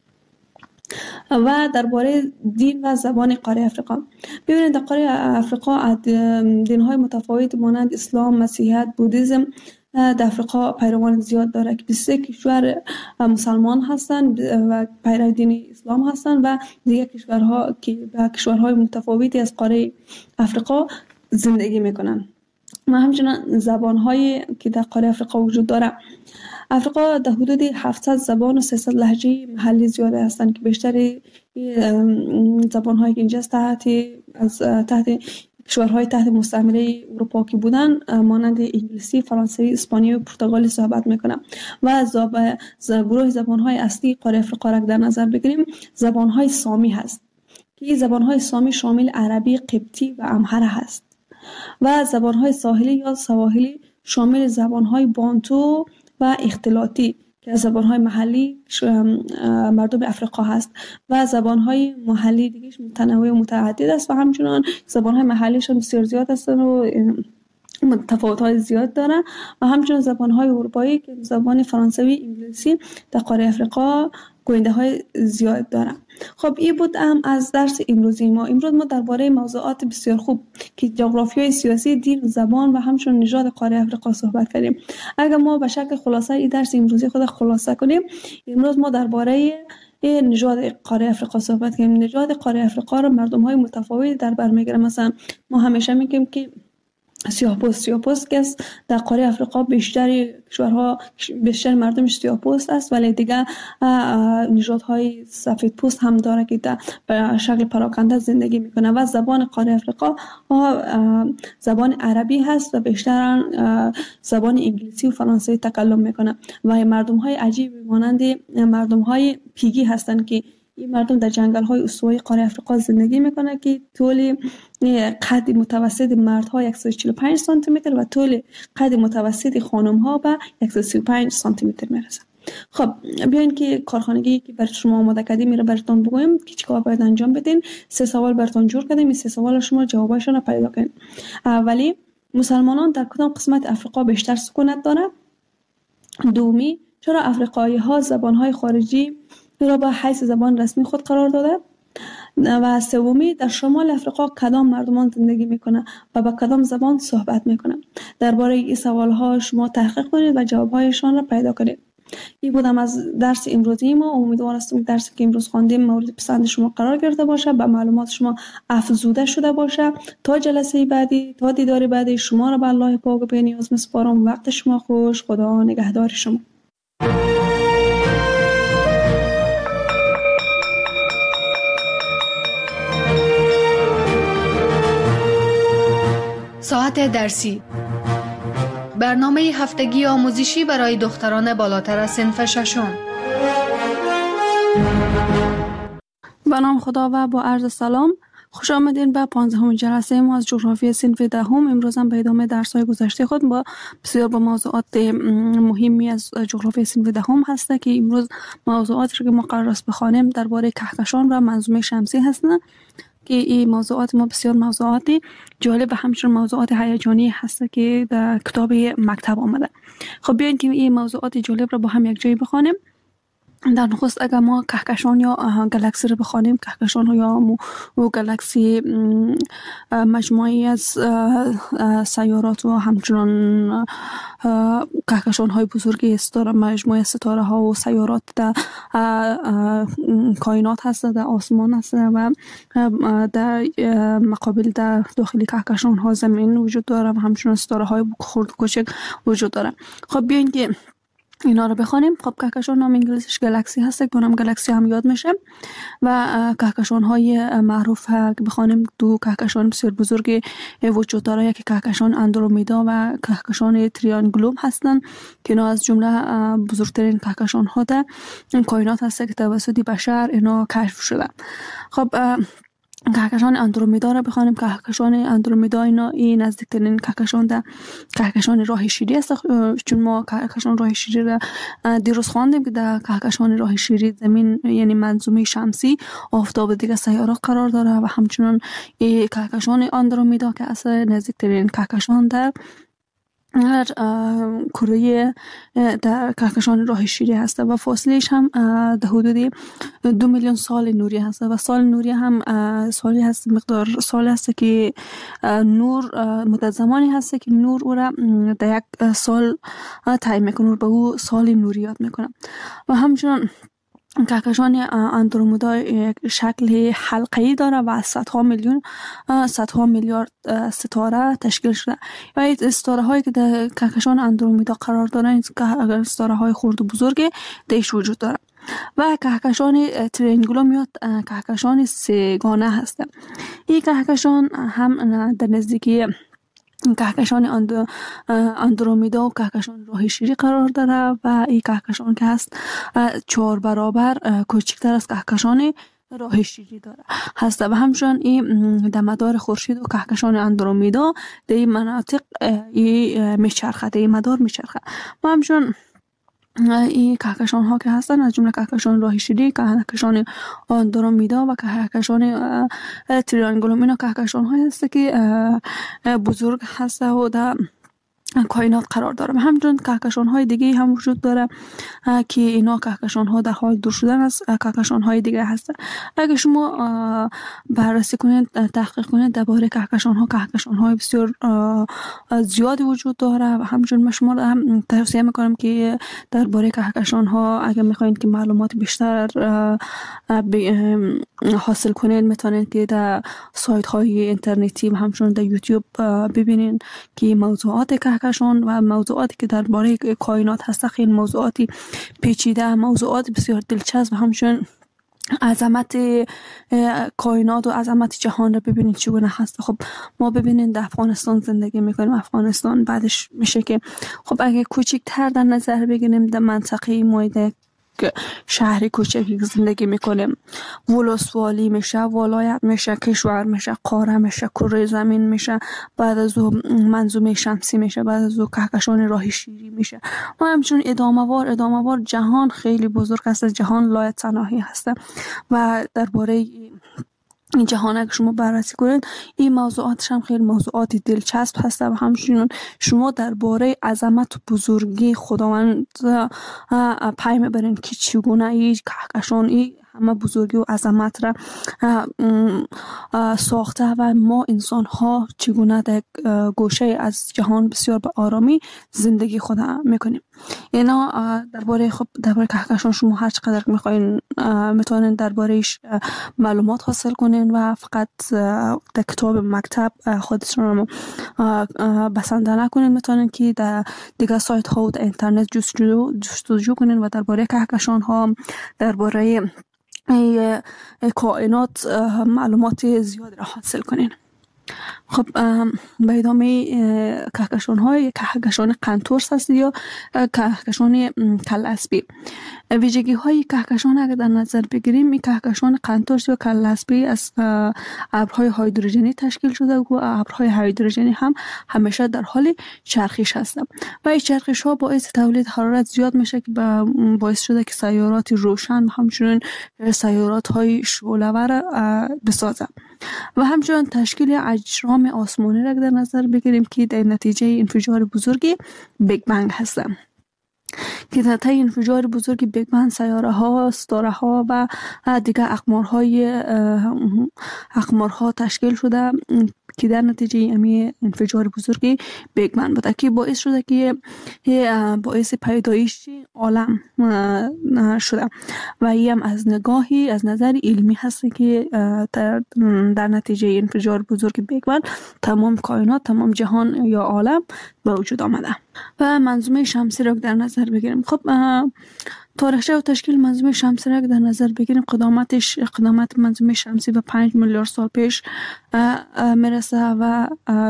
و درباره دین و زبان قاره افریقا ببینید در قاره افریقا دین‌های متفاوت مانند اسلام، مسیحیت، بودیسم در افریقا پیروان زیاد داره که 23 کشور مسلمان هستند و پیرو دین اسلام هستند و دیگر کشورها که به کشورهای متفاوتی از قاره افریقا زندگی میکنند. و همچنین زبان‌هایی که در قاره افریقا وجود داره. افریقا در حدود 700 زبان و 300 لهجه محلی زیاده هستند که بیشتر زبان‌هایی که اینجا تحت کشورهای تحت مستعمره اروپا که بودن مانند انگلیسی، فرانسوی، اسپانیایی و پرتغالی صحبت میکنن. و گروه زبان‌های اصلی قاره افریقا را در نظر بگیریم زبان‌های سامی هست که این زبانهای سامی شامل عربی، قبطی و امهره هست و زبانهای ساحلی یا سواحلی شامل زبانهای بانتو و اختلاطی که از زبانهای محلی مردم افریقا هست و زبانهای محلی دیگه متنوع و متعدد است و همچنان زبانهای محلیش هم بسیار زیاد هستن و تفاوت‌های زیاد دارن و همچنان زبان‌های اروپایی که زبان فرانسوی، انگلیسی در قاره افریقا گوینده‌های زیاد دارن. خب این بود هم از درس امروزی ما. امروز ما درباره موضوعات بسیار خوب که جغرافیای سیاسی، دین، زبان و همچنان نژاد قاره افریقا صحبت کردیم. اگر ما به شکل خلاصه این درس امروزی خود خلاصه کنیم، امروز ما درباره نژاد قاره افریقا صحبت کردیم. نژاد قاره افریقا را مردم‌های متفاوتی در بر می‌گیرن. مثلا ما همیشه میگیم که سیاه‌پوست که در قاره افریقا بیشتر کشورها بیشتر مردمش سیاه‌پوست است، ولی دیگه نژادهای سفیدپوست هم داره که در شکل پراکنده زندگی میکنه و زبان قاره افریقا زبان عربی هست و بیشتر زبان انگلیسی و فرانسوی تکلم میکنه و مردم‌های عجیب مانند مردم‌های پیگی هستند که این مردم در جنگل‌های استوایی قاره افریقا زندگی میکنه که طول قد متوسط مردها 145 سانتی متر و طول قد متوسط خانم‌ها به 135 سانتی متر میرسه. خب بیاین که کارخانگی که برای شما آماده کردیم میره براتون بگویم که چیکار باید انجام بدین. 3 سوال براتون جور کردیم، این 3 سوال شما جوابشون رو پیدا کنید. اولی، مسلمانان در کدام قسمت افریقا بیشتر سکونت دارند؟ دومی، چرا افریقایی‌ها زبان‌های خارجی را به حیث زبان رسمی خود قرار داده؟ و سومی، در شمال افریقا کدام مردمان زندگی میکنه و با کدام زبان صحبت میکنه؟ درباره این سوالها شما تحقیق کنید و جوابهایشان را پیدا کنید. این بودم از درس امروزی ما. امیدوار هستم که درسی که امروز خواندیم مورد پسند شما قرار گرفته باشه، به معلومات شما افزوده شده باشه. تا جلسه بعدی، تا دیدار بعدی، شما را به الله پاک و بی‌نیاز میسپارم. وقت شما خوش. خدا نگهدار شما. ساعت درسی، برنامه هفتگی آموزشی برای دختران بالاتر از صنف ششم. به نام خدا و با عرض سلام، خوش آمدین به 15 جلسه ما از جغرافی صنف دهم. امروز هم به ادامه درس‌های گذشته خود بسیار با موضوعات مهمی از جغرافی صنف دهم هست که امروز موضوعاتی که ما قرار است بخوانیم درباره کهکشان و منظومه شمسی هستند که این موضوعات ما بسیار موضوعات جالب و همچنین موضوعات هیجانی هست که در کتاب مکتب آمده. خب بیاین که این موضوعات جالب را با هم یک جایی بخوانیم. در نخست اگر ما کهکشان یا گالاکسی رو بخوانیم، کهکشان یا گالاکسی مجموعی از سیارات و همچنان کهکشان های بزرگی ستاره، مجموعه ستاره ها و سیارات در کائنات هست، در آسمان هست و در مقابل در داخل کهکشان ها زمین وجود داره و همچنان ستاره های خرد و کوچک وجود داره. خب بیاین که اینا رو بخوانیم. خب کهکشان نام انگلیسیش گالاکسی هست که نام گالاکسی هم یاد میشه و کهکشان های معروف که بخوانیم دو کهکشان بسیار بزرگی وجود داره، یکی کهکشان اندرومیدا و کهکشان تریانگولوم هستند که اینا از جمله بزرگترین کهکشان ها در کائنات هست که توسط بشر اینا کشف شده. خب کهکشان اندرومیدا را بخوانیم. کهکشان اندرومیدا این نزدیکترین کهکشان در کهکشان راه شیری است، چون ما کهکشان راه شیری را دیروز خواندیم که در کهکشان راه شیری زمین یعنی منظومه شمسی، آفتاب و دیگر سیارات قرار داره و همچنان کهکشان اندرومیدا که اصلا نزدیکترین کهکشان در کره در کهکشان راه شیری هست و فاصلهش هم در حدود 2 میلیون سال نوری هست و سال نوری هم سالی هست، مقدار سال هست که نور مدت زمانی هست که نور او را در یک سال تعیین میکنه، به او سال نوری یاد میکنه. و همچنان کهکشان اندرومیدا یک شکل حلقه‌ای داره و صدها میلیارد ستاره تشکیل شده و این ستاره هایی که در کهکشان اندرومیدا قرار دارن این ستاره های خرد و بزرگ درش وجود داره. و کهکشان تریانگولوم یا کهکشان سه‌گانه هست. این کهکشان هم در نزدیکی کهکشان اندرومیدا و کهکشان راه شیری قرار داره و این کهکشان که هست 4 برابر کوچکتر از کهکشان راه شیری داره هست و همچنان این در مدار خورشید و کهکشان اندرومیدا در این مناطق میچرخه، در این مدار میچرخه و همچنان این کهکشان ها که هستن از جمله کهکشان راه شیری، کهکشان اندرومیدا و کهکشان تریانگولوم، اینا کهکشان های هست که بزرگ هست و در کائنات قرار داره. همچنین کهکشان های دیگه هم وجود داره که اینا کهکشان ها در حال دور شدن از کهکشان های دیگه هستن. اگه شما بررسی کنید، تحقیق کنید درباره کهکشان های بسیار زیادی وجود داره و همچنین من شما هم توصیه میکنم که درباره کهکشان ها اگه میخواین که معلومات بیشتر حاصل کنید میتونید که در سایت های اینترنتی و همچنین در یوتیوب ببینید که موضوعات کهکشان و موضوعاتی که درباره کائنات هست خیلی موضوعاتی پیچیده، موضوعات بسیار دلچسب و همچنین عظمت کائنات و عظمت جهان رو ببینید چگونه هست. خب ما ببینید در افغانستان زندگی میکنیم، افغانستان بعدش میشه که خب اگه کوچکتر در نظر بگیریم در منطقه مایده شهری کوچکی زندگی میکنیم، ولسوالی میشه، ولایت میشه، کشور میشه، قاره میشه، کره زمین میشه، بعد از او منظومه شمسی میشه، بعد از او کهکشان راه شیری میشه و همچنین ادامه وار جهان خیلی بزرگ است، جهان لایتناهی هست و درباره این جهان اگه شما بررسی کنید این موضوعاتش هم خیلی موضوعاتی دلچسب هست و همچنین شما درباره عظمت و بزرگی خداوند پی میبرین که چگونه این کهکشان این همه بزرگی و عظمت را ساخته و ما انسان ها چگونه در گوشه از جهان بسیار به آرامی زندگی خود میکنیم. اینا درباره کهکشان شما هر چقدر میخواین میتونین دربارهش معلومات حاصل کنین و فقط در کتاب مکتب خودتون رو بسنده نکنین، میتونین که در دیگه سایت ها و در اینترنت جستجو کنین و درباره کهکشان ها، درباره کائنات معلومات زیاد را حاصل کنین. خب به ادامه کهکشان قنتورس هست یا کهکشان کلاسبی. ویژگی های کهکشان اگر در نظر بگیریم، این کهکشان قنتورس یا کلاسبی از ابرهای هیدروژنی تشکیل شده و ابرهای هیدروژنی هم همیشه در حال چرخش هستند و این چرخش ها باعث تولید حرارت زیاد میشه که باعث شده که سیارات روشن و همچنین سیارات های شعله‌ور بسازه و همچنین تشکیل اجرام آسمانی را در نظر بگیریم که در نتیجه انفجار بزرگی بیگ بنگ هستند که در طی انفجار بزرگی بیگ بنگ سیاره ها، ستاره ها و دیگر اقمارها تشکیل شده که در نتیجه امی انفجار بزرگی بیگ بنگ بوده که باعث شده که باعث پیدایش عالم شده و این هم از نظر علمی هست که در نتیجه انفجار بزرگ بیگ بنگ تمام کائنات، تمام جهان یا عالم به وجود آمده. و منظومه شمسی را در نظر بگیریم. خب تاریخچه و تشکیل منظومه شمسی را در نظر بگیریم، قدامت منظومه شمسی به 5 میلیارد سال پیش میرسه و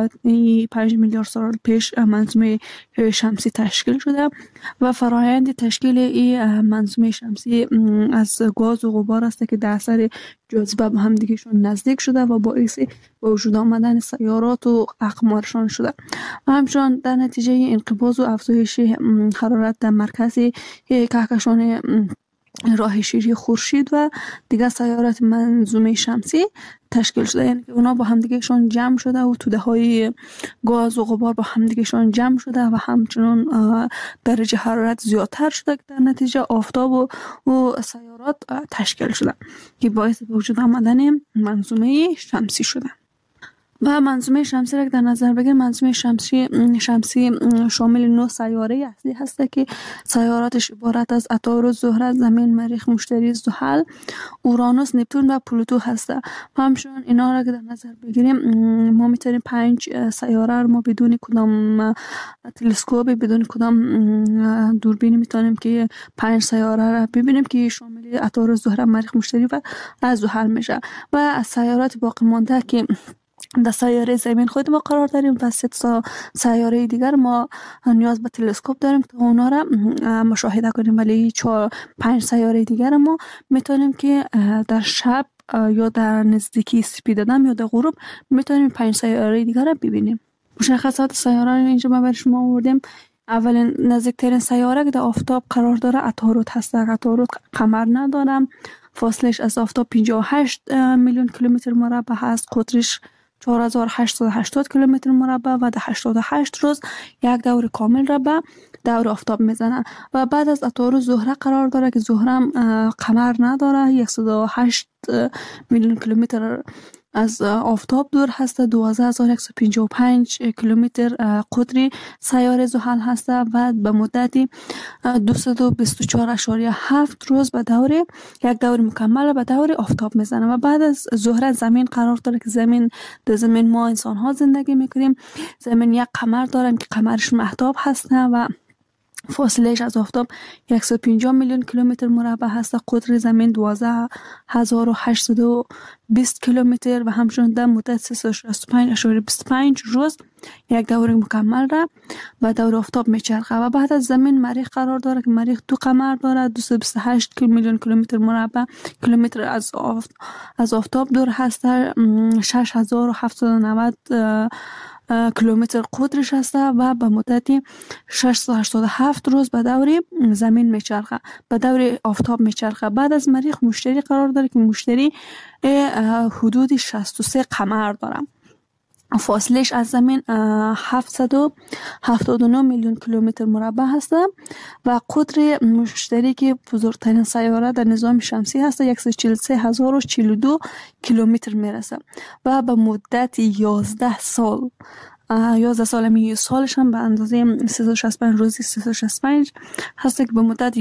5 میلیارد سال پیش منظومه شمسی تشکیل شده و فرایند تشکیل این منظومه شمسی از گاز و غبار است که در اثر جاذبه به هم دیگهشون نزدیک شده و باعث به وجود آمدن سیارات و اقمارشان شده و همچنان در نتیجه انقباض و افزایش حرارت در مرکز کهکشان راه شیری خورشید و دیگر سیارات منظومه شمسی تشکیل شده، یعنی که اونا با همدیگهشون جمع شده و توده های گاز و غبار با همدیگهشون جمع شده و همچنان درجه حرارت زیادتر شده که در نتیجه آفتاب و سیارات تشکیل شده که باعث به وجود آمدن منظومه شمسی شده. و منظومه شمسی را در نظر بگیریم، منظومه شمسی شامل 9 سیاره اصلی هست که سیاراتش عبارت از عطارد، زهره، زمین، مریخ، مشتری، زحل، اورانوس، نپتون و پلوتو هست. همچنین اینا را که در نظر بگیریم ما میتونیم 5 سیاره را ما بدون کدام تلسکوپ، بدون کدام دوربین میتونیم که 5 سیاره را ببینیم که شامل عطارد، زهره، مریخ، مشتری و زحل میشه و از سیارات باقی مانده که در سیاره زمین خود ما قرار داریم و 3 سیاره دیگر ما نیاز به تلسکوپ داریم تا اونا را مشاهده کنیم، ولی 5 سیاره دیگر ما میتونیم که در شب یا در نزدیکی سپیدادم یا در غروب میتونیم 5 سیاره دیگر را ببینیم. مشخصات سیاره را اینجا ما برای شما آوردیم. اولین نزدیکترین سیاره که در آفتاب قرار داره عطارد هست. عطارد قمر نداره، فاصلش از آفتاب 58 میلیون کیلومتر مربع هست، قطرش 4880 کیلومتر مربع و در 88 روز یک دور کامل را به دور آفتاب میزنه. و بعد از عطارد زهره قرار داره که زهره قمر نداره، 108 میلیون کیلومتر از آفتاب دور هست، 12155 کیلومتر قطری سیاره زحل هست و به مدتی 224.7 روز به دور یک دور مکمل به دور آفتاب میزنه. و بعد از زهره زمین قرار داره که در زمین ما انسان ها زندگی میکنیم. زمین یک قمر داریم که قمرش مهتاب هست و فاصلهش از آفتاب 150 میلیون کیلومتر مربع هست. قطر زمین 12820 کیلومتر و همچنین در مدت 365.25 روز یک دور مکمل را به دور آفتاب میچرخه. و بعد از زمین مریخ قرار داره که مریخ 2 قمر داره، 228 میلیون کیلومتر مربع کیلومتر از آفتاب دور هست، 6790 کیلومتر قطرش هست و به مدتی 687 روز به دور زمین میچرخه، به دور آفتاب میچرخه. بعد از مریخ مشتری قرار داره که مشتری حدود 63 قمر داره، فاصلش از زمین 779 میلیون کیلومتر مربع هست و قطر مشتری که بزرگترین سیاره در نظام شمسی هست 143042 کیلومتر میرسه و به مدت 11 سال سالش هم به اندازه 365 روزی 365 هست که به مدت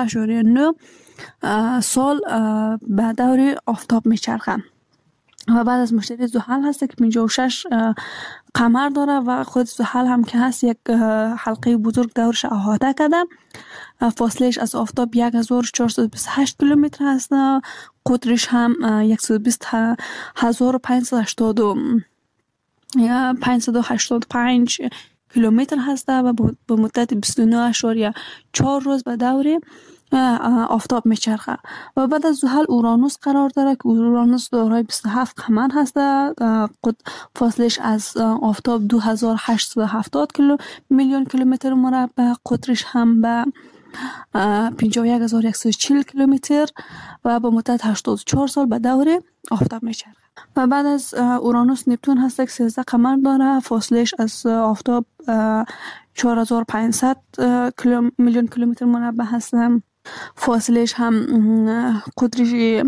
11.9 سال به دور آفتاب میچرخه. و بعد از مشتری زحل هست که 56 قمر داره و خود زحل هم که هست یک حلقه بزرگ دورش احاطه کرده، فاصلش از آفتاب 1428 کیلومتر هست، قطرش هم 120585 کیلومتر هست و به مدت 29.4 روز به دور آفتاب میچرخه. و بعد از زحل اورانوس قرار داره که اورانوس دارای 27 قمر هست، فاصلش از آفتاب 2870 میلیون کیلومتر مربع، قطرش هم به 51140 کیلومتر و به مدت 84 سال به دور آفتاب میچرخه. و بعد از اورانوس نپتون هست که 13 قمر داره، فاصلش از آفتاب 4500 میلیون کیلومتر مربع هست، فاصلش هم قطرش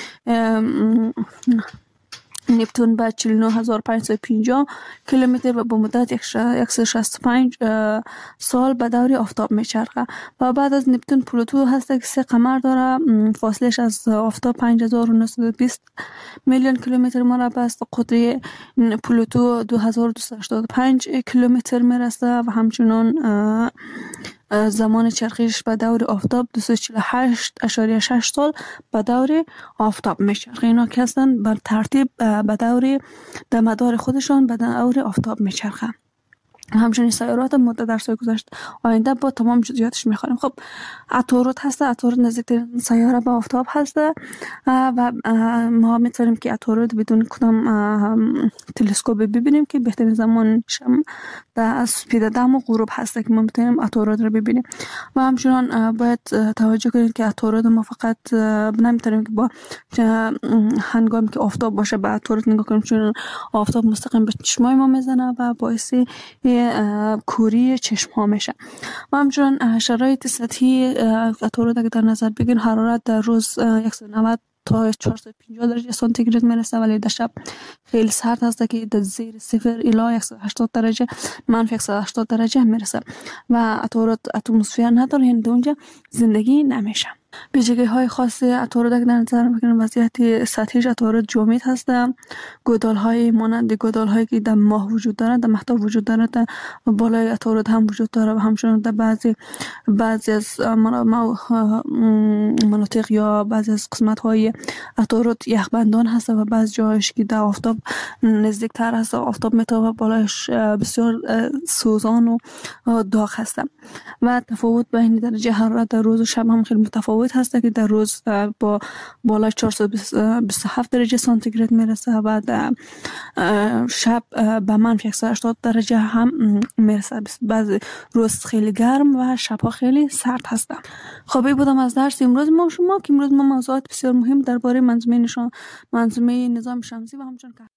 نپتون به 49550 کیلومتر و به مدت 165 سال به دور آفتاب میچرخه. و بعد از نپتون پلوتو هست که 3 قمر داره، فاصلش از آفتاب 5920 میلیون کیلومتر مربع است، قطر پلوتو 2285 کیلومتر میرسه و همچنان زمان چرخش به دور آفتاب 248.6 سال به دور آفتاب میچرخه. اینا که هستن بر ترتیب به دور در مدار خودشان به دور آفتاب میچرخه. همچنین سیارات مدت در سال گذشته آینده با تمام جزئیاتش میخوانیم. خب عطارد هست، عطارد نزدیکترین سیاره به آفتاب هست و ما میتونیم که عطارد بدون کدام تلسکوپ ببینیم که بهترین زمانش در سپیدادم و غروب هست که ما میتونیم عطارد رو ببینیم. و همچنان باید توجه کنید که عطارد ما فقط نمیتونیم که با هنگامی که آفتاب باشه به عطارد نگاه کنیم، چون آفتاب مستقیم به چشمای ما میزنه و باعث کوری چشم ها میشه. و همچنان شرایط سطحی عطارد اگه در نظر بگیرین، حرارت در روز 190 تا 450 درجه سانتیگراد میرسه، ولی در شب خیلی سرد هست که در زیر صفر الی 180 درجه منفی 180 درجه میرسه و عطارد اتمسفر نداره، یعنی اونجا زندگی نمیشه. ویژگی های خاص عطارد که در نظر بگیریم، وضعیت سطحیش عطارد جامد هست، گودال های مانند گودال هایی که در ماه وجود دارند، در مهتاب وجود دارند، در بالای عطارد هم وجود داره و همچنین در بعضی از مناطق یا بعضی از قسمت های عطارد یخبندان هست و بعضی جایش که در آفتاب نزدیک تر هست، آفتاب میتابه، بالایش بسیار سوزان و داغ هست و تفاوت بین درجه حرارت در روز و شب هم خیلی متفاوت متفاوت هست که در روز با بالای 427 درجه سانتیگراد میرسه و در شب به منفی 180 درجه هم میرسه. بعضی روز خیلی گرم و شبها خیلی سرد هست. خب این بودم از درس امروز ما شما که امروز ما موضوعات بسیار مهم درباره منظومه نظام شمسی و همچنین